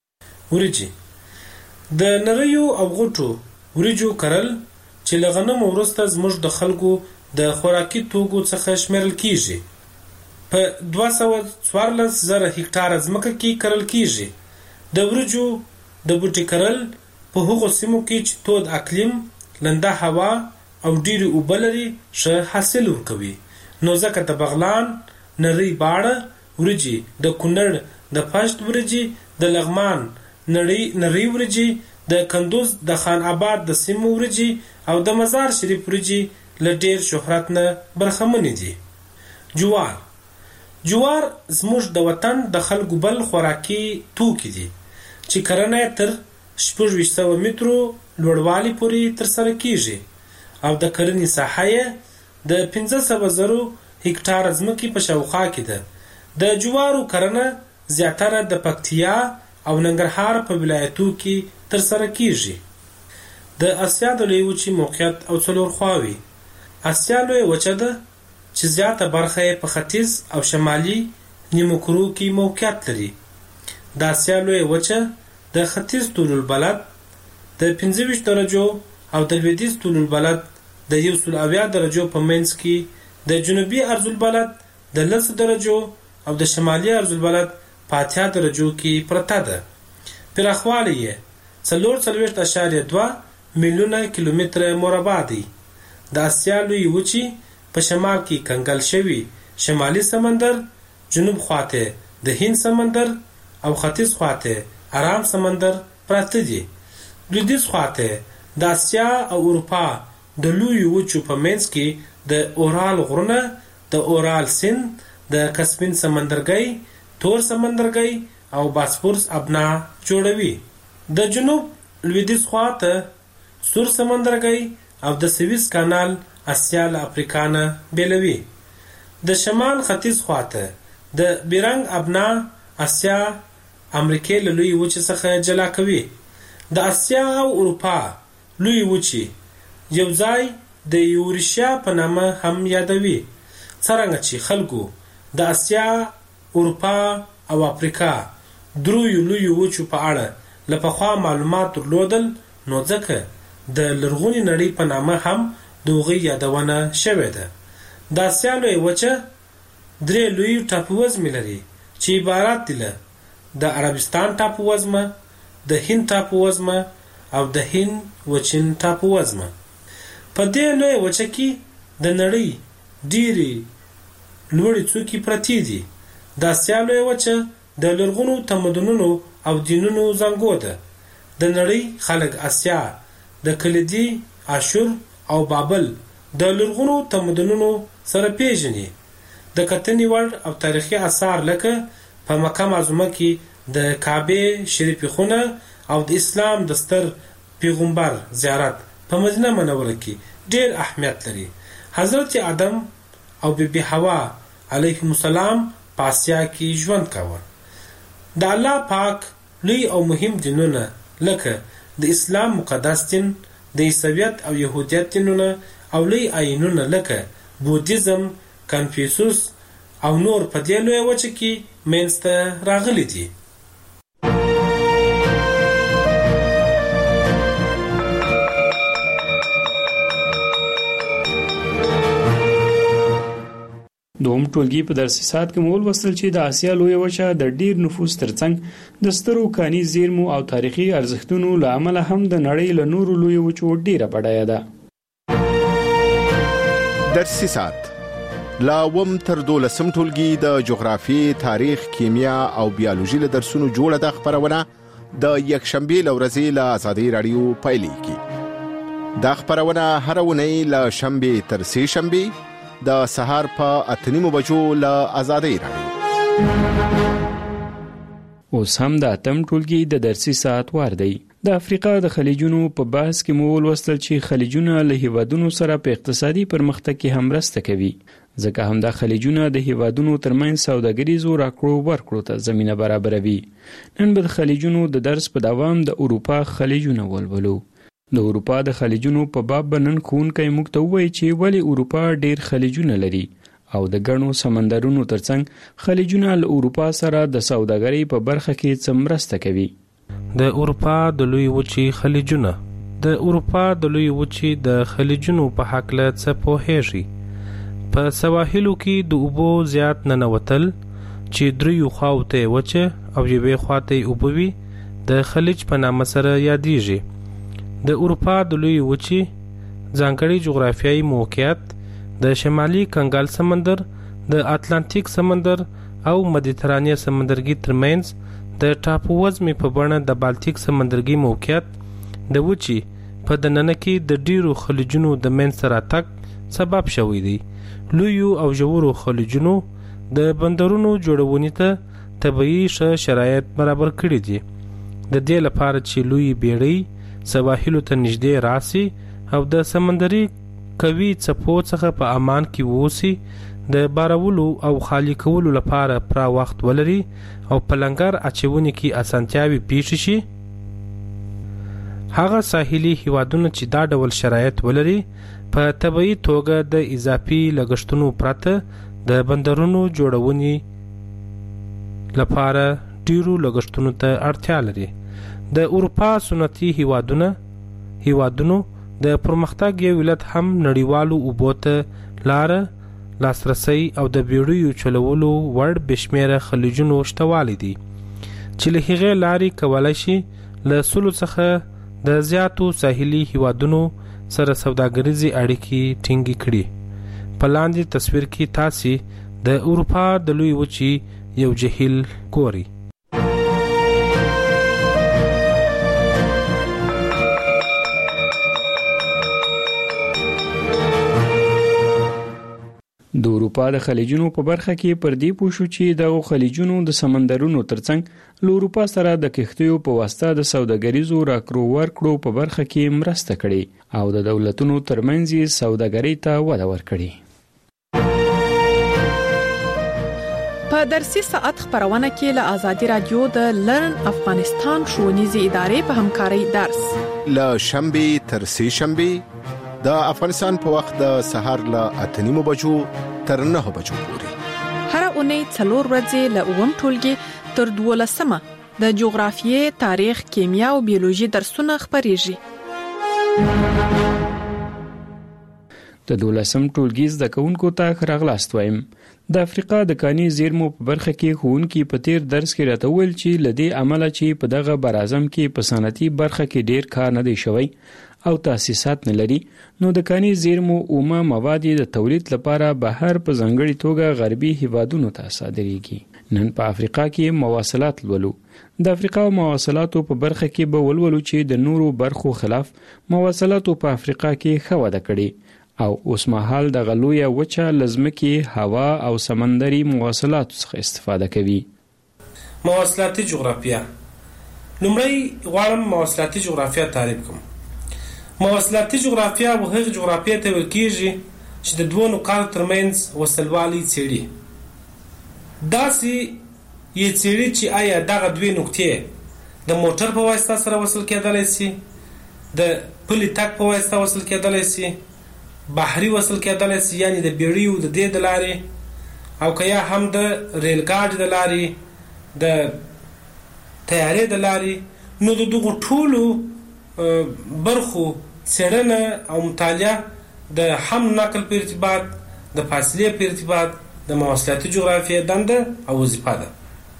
W: وریجې د نریو او غوټو وریجو کرل چې له غنمو وروسته زموږ د خلکو د خوراکي توکو څخه شمیرل کیږي. په دوه سوه څوارلس زره هکټاره ځمکه کې کرل کیږي. د وریجو د بوټي کرل په هغو سیمو کې چې تود اقلیم، لنده هوا او ډېرې اوبه لري ښه حاصل ورکوي. نو ځکه د بغلان، نری باړه وریجې، د کونړ د پشت وریجې، د لغمان نری نری وریجې، د کندوز د خان آباد د سیمو وریجې او د مزار شریف وریجې له ډېر شهرت نه برخمنې دي. جوار جوار زموږ د وطن د خلکو بل خوراکي توکي دي چې کرنه تر شپږ ویشت سوه مترو لوړوالي پورې ترسره کیږي او د کرنې ساحه یې د پنځه سوه زرو هکټاره ځمکې په شاوخوا کې ده. د جوارو کرنه زیاتره د پکتیا او ننګرهار په ولایتو کې ترسره کیږي. د اسیا د لویې وچې موقعیت او څلور خواوې. اسیا لویه وچه ده چې زیاته برخه یې په ختیځ او شمالي نیمو کرو کې موقعیت لري. د اسیا لویه وچه د ختیځ طول البلد، د پنځه ویشت درجو او د لویدیځ طول البلد د یو سل اویا درجو په منځ کې د جنوبي ارض البلد د لس درجو او د شمالي ارض البلد په اتیا درجو کې پرته ده. پراخوالی یې څلور څلوېښت اعشاریه دوه میلیونه کیلومتره مربع دی. د اسیا لوی وچی په شمال کې کنګل شوی شمالي سمندر، جنوب خواته د هند سمندر او ختیځ خواته آرام سمندر پراته دي. لویدیځ خواته د اسیا او اروپا د لوی وچو په منځ کې د اورال غرونه، د اورال سیند، د کسپین سمندرګي، تور سمندرګي او باسفورس ابنا جوړوي. د جنوب لویدیځ خواته سور سمندرګي او د سویس کانال اسیا له افریقا نه بیلوي. د شمال ختیځ خواته د بیرنګ ابنا اسیا امریکای له لوی وچې څخه جلا کوي. د اسیا او اروپا لوی وچې یو ځای د یورشیا په نامه هم یادوي. څرنګه چې خلکو د اسیا، اروپا او افریقا درویو لوی وچو په اړه له پخوا معلومات درلودل، نو ځکه د لرغونې نړۍ په نامه هم د هغوی یادونه شوې ده. د اسیا لوی وچه درې لوی ټاپووزمې لري چې عبارت دي له د عربستان ټاپووزمه، د هند ټاپووزمه او د هند وچین ټاپووزمه. په دې لوی وچه کې د نړۍ ډېرې لوړې څوکې پرتې دي. د اسیا لوی وچه د لرغونو تمدنونو او دینونو زانګو ده. د نړۍ خلک اسیا د کلیدي، اشور او بابل د لرغونو تمدنونو سره پیژني. د کتنې وړ او تاریخي آثار لکه په مکه معظمه کې د کعبه شریفه خونه او د اسلام د ستر پیغمبر زیارت په مدینه منوره کې ډېر اهمیت لري. حضرت آدم او بی بی حوا علیهم السلام په اسیا کې ژوند کاوه. د الله پاک لوی او مهم دینونه لکه د اسلام مقدس دین، د عیسویت او یهودیت دینونه او لوی آیینونه لکه بودیزم، کنفیوسوس او نور په دې لوی وچه کې منځته راغلي دي.
G: دوم ټولګي په درسي ساعت کې مول وصل چې د اسیا لوی وچه د ډیر نفوس ترڅنګ د سترو کاني زیرمو او تاریخي ارزښتونو له امله هم د نړۍ له نورو لوی وچو ډیره بډایه ده.
H: درسي ساعت لا وم تر دولسم ټولګي د جغرافي، تاریخ، کیمیا او بیولوژي له درسونو جوړه د خبرونه د یکشنبه لورځي له آزادۍ رادیو پایلې کی. دا خبرونه هر ونی له شنبه تر سه شنبه د سهار په اتنیمو بجو له آزادۍ رادیو.
G: اوس هم د اتم ټولګي د درسي ساعت وار دی. د افریقا د خلیجونو په بحث کې مو ولوستل چې خلیجونه له هیوادونو سره په اقتصادي پرمختګ کې هم مرسته کوي، ځکه هم د خلیجونه د هیوادونو ترمنځ سوداګریزو راکړو ورکړو ته زمینه برابروي. نن به د خلیجونو د درس په دوام د اروپا خلیجونه ولولو. د اروپا د خلیجونو په باب بنن ښوونکی موږ ته ووایي چې ولې اروپا ډیر خلیجونه لري او د ګڼو سمندرونو ترڅنګ خلیجونه له اروپا سره د سوداګرۍ په برخه کې څه مرسته کوي.
J: د اروپا د لوی وچې خلیجونه د اروپا د لوی وچې د خلیجونو په هکله څه پوهیږي. په سواحلو کې د اوبو زیات ننوتل چې دریو خواوته وچه او یوې خواته اوبه وي د خلیج په نامه سره یادیږي. د اروپا د لوی وچې ځانګړي جغرافیایي موقعیت د شمالي کنګال سمندر، د اتلانتیک سمندر او مدیترانیا سمندرګي ترمنځ د ټاپووزمې په بڼه د بالتیک سمندرګي موقعیت د وچې په دننه کې د ډیرو خلیجونو د منځته راتګ سبب شوی دی. لویو او ژورو خلیجونو د بندرونو جوړونې ته طبیعي ښه شرایط برابر کړي دي، د دې لپاره چې لوی بیړۍ سواحلو ته نږدې راسي او د سمندري قوي څپو څخه په امان کې ووسي، د بارولو او خالی کولو لپاره پوره وخت ولري او په لنګر اچونې کې اسانتیاوي پیښ شي. هغه ساحلي هیوادونه چې دا ډول شرایط ولري په طبیعي توګه د اضافي لګښتونو پرته د بندرونو جوړونې لپاره ډیرو لګښتونو ته اړتیا لري. د اروپا سنتي هیوادونه هیوادونو د پرمختګ یو علت هم نړیوالو اوبو ته لاره لاسرسی او د بیړیو چلولو وړ بشمیره خلیجونو شتوالی دي چې له هغې لارې کولی شي له سلو څخه د زیاتو ساحلي هیوادونو سره سوداګریزي اړیکې ټینګې کړي. په لاندې تصویر کې تاسې د اروپا د لوی وچې یو جهیل ګورئ.
G: د اروپا د خلیجونو په برخه کې پر دې پوه شو چې دغه خلیجونو د سمندرونو ترڅنګ له اروپا سره د کښتیو په واسطه د سوداګریزو راکړو ورکړو په برخه کې مرسته کړې او د دولتونو ترمنځ یې سوداګرۍ ته وده ورکړې.
B: په درسي ساعت خبرونه کې له آزادي رادیو د لرن افغانستان ښوونیزې ادارې په همکارۍ درس
H: له شنبه تر سه شنبه د افغانستان په وخت د سهار له اته نیمو بجو تر نه بجو پورې
B: هر اونۍ څلور ورځې له اووم ټولګي تر دولسمه د جغرافیې، تاریخ، کیمیا او بیولوژي درسونه خبريږي.
G: د دولسم ټولګي زده کوونکو ته ښه راغلاست وایم. د افریقا د کاني زیرمو په برخه کې ښوونکي په تیر درس کې راته وویل چې له دې امله چې په دغه براعظم کې په صنعتي برخه کې ډیر کار نه دی شوی او تاسیسات نه لري، نو د کاني زیرمو اومه مواد د تولید لپاره بهر په ځانګړي توګه غربي هیوادونو ته صادریږي. نن په افریقا کې مواصلات لولو. د افریقا مواصلاتو په برخه کې به ولولو چې د نورو برخو خلاف مواصلاتو په افریقا کې ښه وده کړې او اوس مهال د غلویه وچه لزمکی هوا او سمندري مواصلات څخه استفاده کوي.
W: مواصلاتي جغرافیه. لومړی غواړم مواصلاتي جغرافیه تعریف کوم. مواصلاتي جغرافیه و هغه جغرافیه ته ویل کېږي چې د دوه نقاطو ترمنځ وصلوالي څېړي. داسې یې څېړي چې آیا دغه دوه نقطې د موټر په واسطه سره وصل کېدلی سي، د پلي تګ په واسطه وصل کېدلی سي، بحري وصل کېدلی سي، یعنی د بیړیو د دې د لارې، او که یا هم د ریل ګاډي د لارې، د طیارې د لارې. نو د دغو ټولو برخو څېړنه او مطالعه د حمل نقل په ارتباط، د فاصلې په ارتباط د مواصلاتي جغرافیې دنده او وظیفه ده.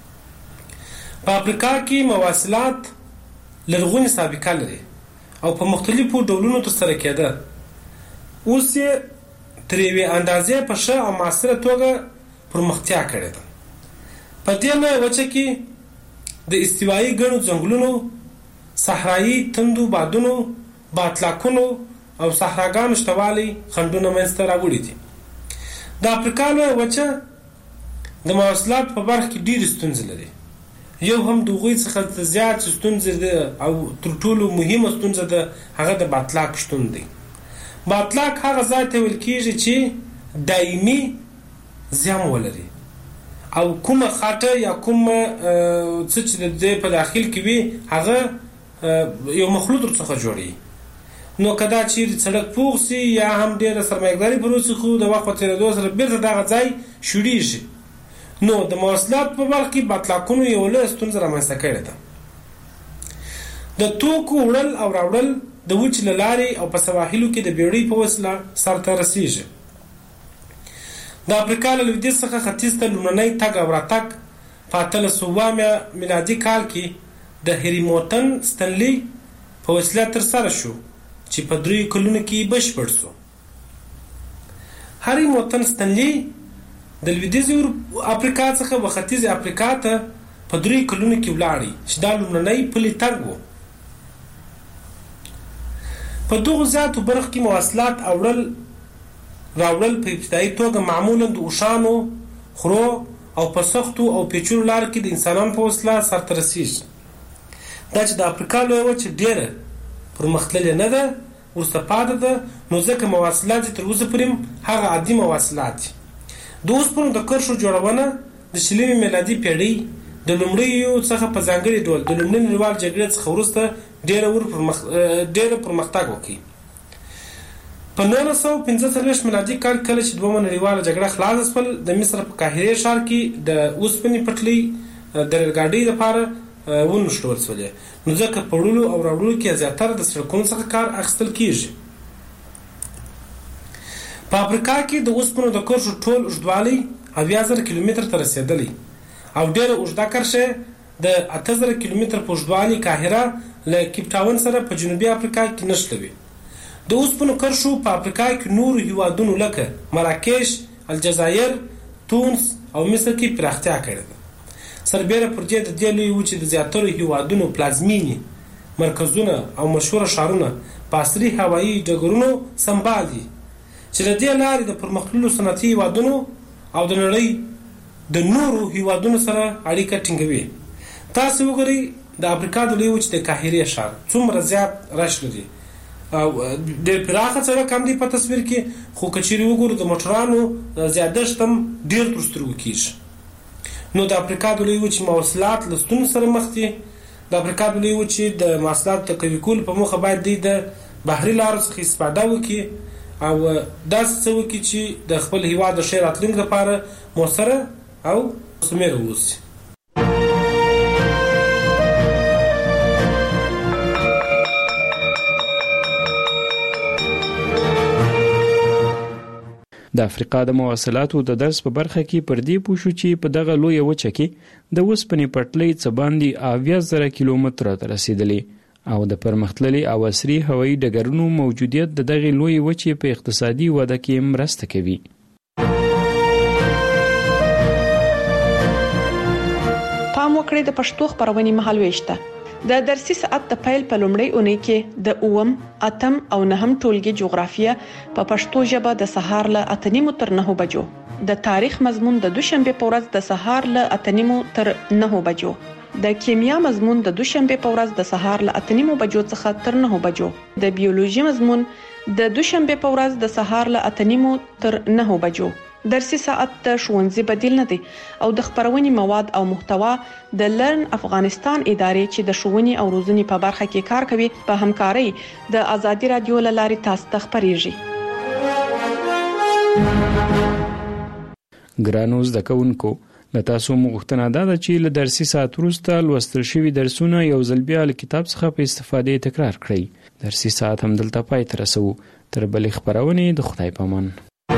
W: په افریقا کې مواصلات لرغونې سابقه لري او په مختلفو ډولونو ترسره کېده. اوس یې تر یوې اندازې په ښه او معاصره توګه پرمختیا کړې ده. په دې لویه وچه کې د استوایي ګڼو ځنګلونو، صحرایي تندو بادونو، باطلاقونو او صحراګانو شتوالی خنډونه منځته راوړي دي. د افریقا لویه وچه د مواصلات په برخه کې ډېرې ستونزې لري. یو هم د هغوی څخه زیات ستونزې ده او تر ټولو مهمه ستونزه ده هغه د باطلاق شتون دی. باطلاق هغه ځای ته ویل کېږي چې دایمي زیان ولري او کومه خاطه یا کومه څه چې د دې په داخل کې وي هغه یو مخلوط ورڅخه جوړي. نو که دا چیرې سړک پوخ سي یا هم ډېره سرمایه‌داري پر وسي، خو د وخت په تېرېدو سره بېرته دغه ځای شوړېږي. نو د مواصلات په برخه کې باطلاقونو یو لویه ستونزه رامنځته کړې ده. د توکو وړل او راوړل د وچې له لارې او په سواحلو کې د بیړۍ په وسیله سرته رسېږي. د افریقا له لویدیځ څخه ختیځ ته لومړنی تګ او راتګ په اتلس سوه اویا میلادي کال کې د هریموتن ستنلي په وسیله ترسره شو چې په دریو کلونو کې بشپړ شو. هریموتن ستنلي د لویدیځې افریقا څخه و ختیځې افریقا ته په دریو کلونو کې ولاړی چې دا لومړنی پلي تګ و. په دغو زیاتو برخو کې مواصلات اوړل راوړل په ابتدایي توګه معمولا د اوښانو، خرو او په سختو او پیچلو لارو کې د انسانانو په وسیله سرته رسېږي. دا چې د افریقا لویه وچه ډېره پرمختللې نه ده، وروسته پاتې ده، نو ځکه مواصلات یې تر اوسه پورې هغه عادي مواصلات دي. د اوسپنو د کرښو جوړونه د شلمې میلادي پېړۍ د لومړیو څخه په ځانګړي ډول د لومړۍ نړیوال جګړې څخه وروسته ډېره ور پرمخ ډېره پرمختګ وکړي. په نولس سوه پنځه څلوېښت میلادي کال کله چې دویمه نړیواله جګړه خلاصه شول، د مصر په قاهرې ښار کې د اوسپنې پټلۍ د ریل ګاډۍ لپاره ونشټول سولې. نو ځکه په وړلو او راوړلو کې زیاتره د سړکونو څخه کار اخیستل کیږي. په افریقا کې د اوسپنو د کرښو ټول اوږدوالی اویا زره کیلومتر ته رسیدلی او ډېره اوږده کرښه د اته زره کیلومتر په اوږدوالي قاهره له کیپ ټاون سره په جنوبي افریقا کې نښلوي. د اوسپنو کرښو په افریقا کې نورو هیوادونو لکه مراکش، الجزایر، تونس او مصر کې پراختیا کړې ده. سربیره پر دې د دې لوی وچې د زیاترو هیوادونو پلازمینې مرکزونه او مشهوره ښارونه په عصري هوایي ډګرونو سمبال دي چې د دې لارې د پرمختللو صنعتي هیوادونو او د نړۍ د نورو هیوادونو سره اړیکه ټینګوي. تاسو وګورئ د افریقا د لوی وچې د قاهرې ښار څومره زیات رش لري او ډېر پراخه سړک هم دی په تصویر کې، خو که چیرې وګورو د موټرانو زیادښت هم ډېر تر سترګو کېږي. نو د افریقا د لوی وچې مواصلات له ستونزو سره مخ دي. د افریقا د لوی وچې د مواصلاتو د قوي کولو په موخه باید دوی د بحري لارو څخه استفاده وکړي او داسې څه وکړي چې د خپل هیواد د ښې راتلونکي لپاره مؤثره او مثمره واوسي.
G: د افریقا د مواصلاتو د درس په برخه کې پر دې پوه شو چې په دغه لویه وچه کې د اوسپنې پټلۍ څه باندې اویا زره کیلومتره ته رسېدلې او د پرمختللي او عصري هوایي ډګرونو موجودیت د دغې لویې وچې په اقتصادي وده کې مرسته کوي.
B: پام وکړئ د پښتو خبرونې مهالويش ته. د درسي ساعت د پیل په لومړۍ اونۍ کې د اوم، اتم او نهم ټولګي جغرافیه په پښتو ژبه د سهار له اته نیمو تر نهو بجو، د تاریخ مضمون د دوشنبه په ورځ د سهار له اته نیمو تر نهو بجو، د کیمیا مضمون د دوشنبه په ورځ د سهار له اته نیمو بجو څخه تر نهو بجو، د بیولوژي مضمون د دوشنبه په ورځ د سهار له اته نیمو تر نهو بجو. درسي ساعت د ښوونځي بدیل نه دی او د خبرونې مواد او محتوا د لرن افغانستان ادارې چې د ښوونې او روزنې په برخه کې کار کوي په همکارۍ د ازادي رادیو له لارې تاسو ته خبرېږي.
G: ګرانو زده کوونکو، له تاسو مغوښتنه ده چې له درسي ساعت وروسته لوستل شوي درسونه یو ځل بیا له کتاب څخه په استفادې تکرار کړئ. درسي ساعت هم دلته پای ته رسوو. تر بلې خبرونې د خدای په امان.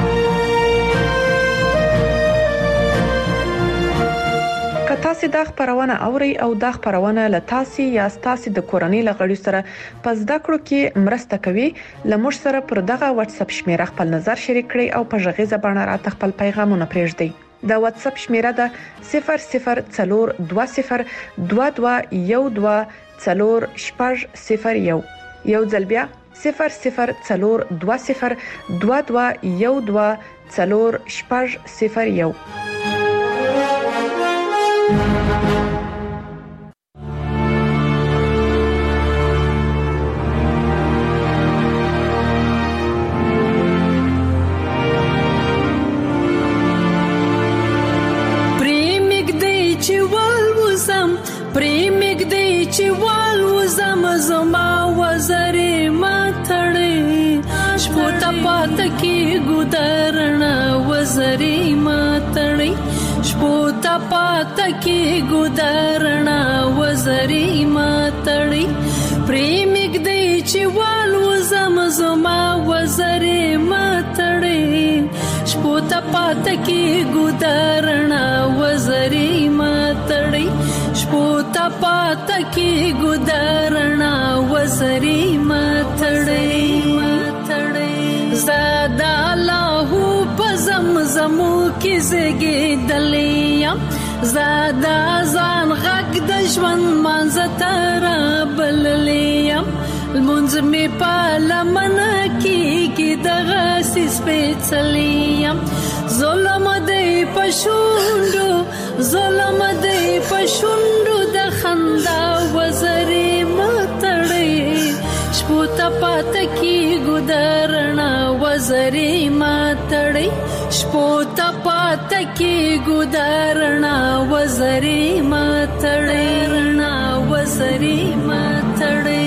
B: که تاسو دا خبرونه اورئ او دا خبرونه له تاسو یا تاسو د کورنۍ لغړي سره پس دا کړو کې مرسته کوي، لمر سره پر دغه واتس اپ شمیره خپل نظر شریک کړئ او په ژغې زبانه راته خپل پیغامونه پرېږدئ. دا واتس اپ شمیره ده صفر صفر څلور دوه صفر دوه دوه یو دوه څلور شپږ صفر یو. یو ځل بیا صفر صفر څلور دوه صفر دوه دوه یو دوه څلور شپږ صفر یو.
C: پاتکی ګودرنا وزري ماتړي شپوتا پاتکی ګودرنا وزري ماتړي پریمګ دی چې والو زم زما وزري ماتړي شپوتا پاتکی ګودرنا وزري ماتړي شپوتا پاتکی ګودرنا وزري ماتړي زادا الله پزمزمو کې زګې دلیم زادا ځان غږ د ژوند منځتر بللیم المنځ می په لمن کې کې دغه سپېڅلیم ظلم دې پښوندو ظلم دې پښوندو د خندا وزري ماتړي شپوتا پاتکی ګودرنا وزري ماتړي شپوتا پاتکی ګودرنا وزري ماتړي رنا وزري ماتړي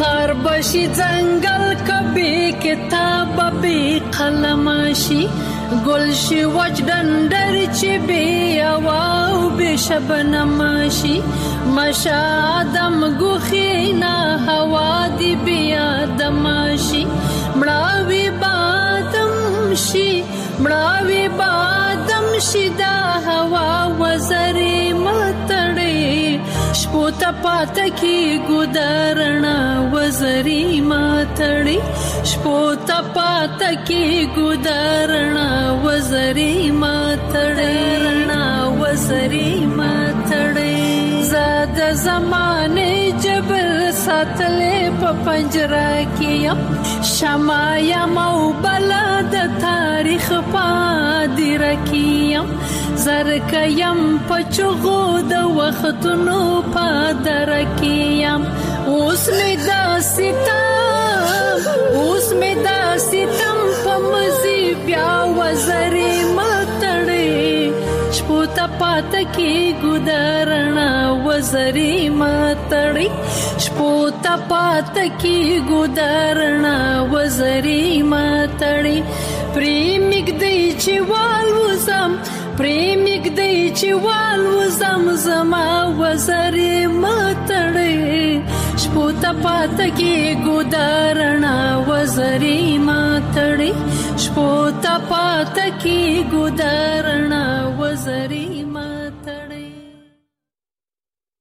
C: خربشي ځنګل کبي کتاب به قلم شي ګل شي وچ ډنډر چې بیا واو به شبنم شي مشادم ګوخینا هوا دی بیا دمشي مړاوي بادم شي مړاوي بادم شي دا هوا وزري متړي شپو ته پات کی ګدارنا وزري متړي شپو ته پات کی ګدارنا وزري متړي رنا وزري متړي زاد زمانه جبل ساتلې په پنجره کې شمایا مو بلد تاریخ پادې رکیم زرکیم پچغو د وختونو پادر کیم اوس می دا ستم اوس می دا ستم په مزي بیا وزري متړي شپوتا پات کی ګدارنا وزري متړي شپوتا پات کی ګدارنا وزري متړي پریمګ دی چې والوزم پریمګ دی چې والوزم زما وزري متړي شپوتا پات کی ګدارنا وزري متړي شپوتا پات کی ګدارنا وزري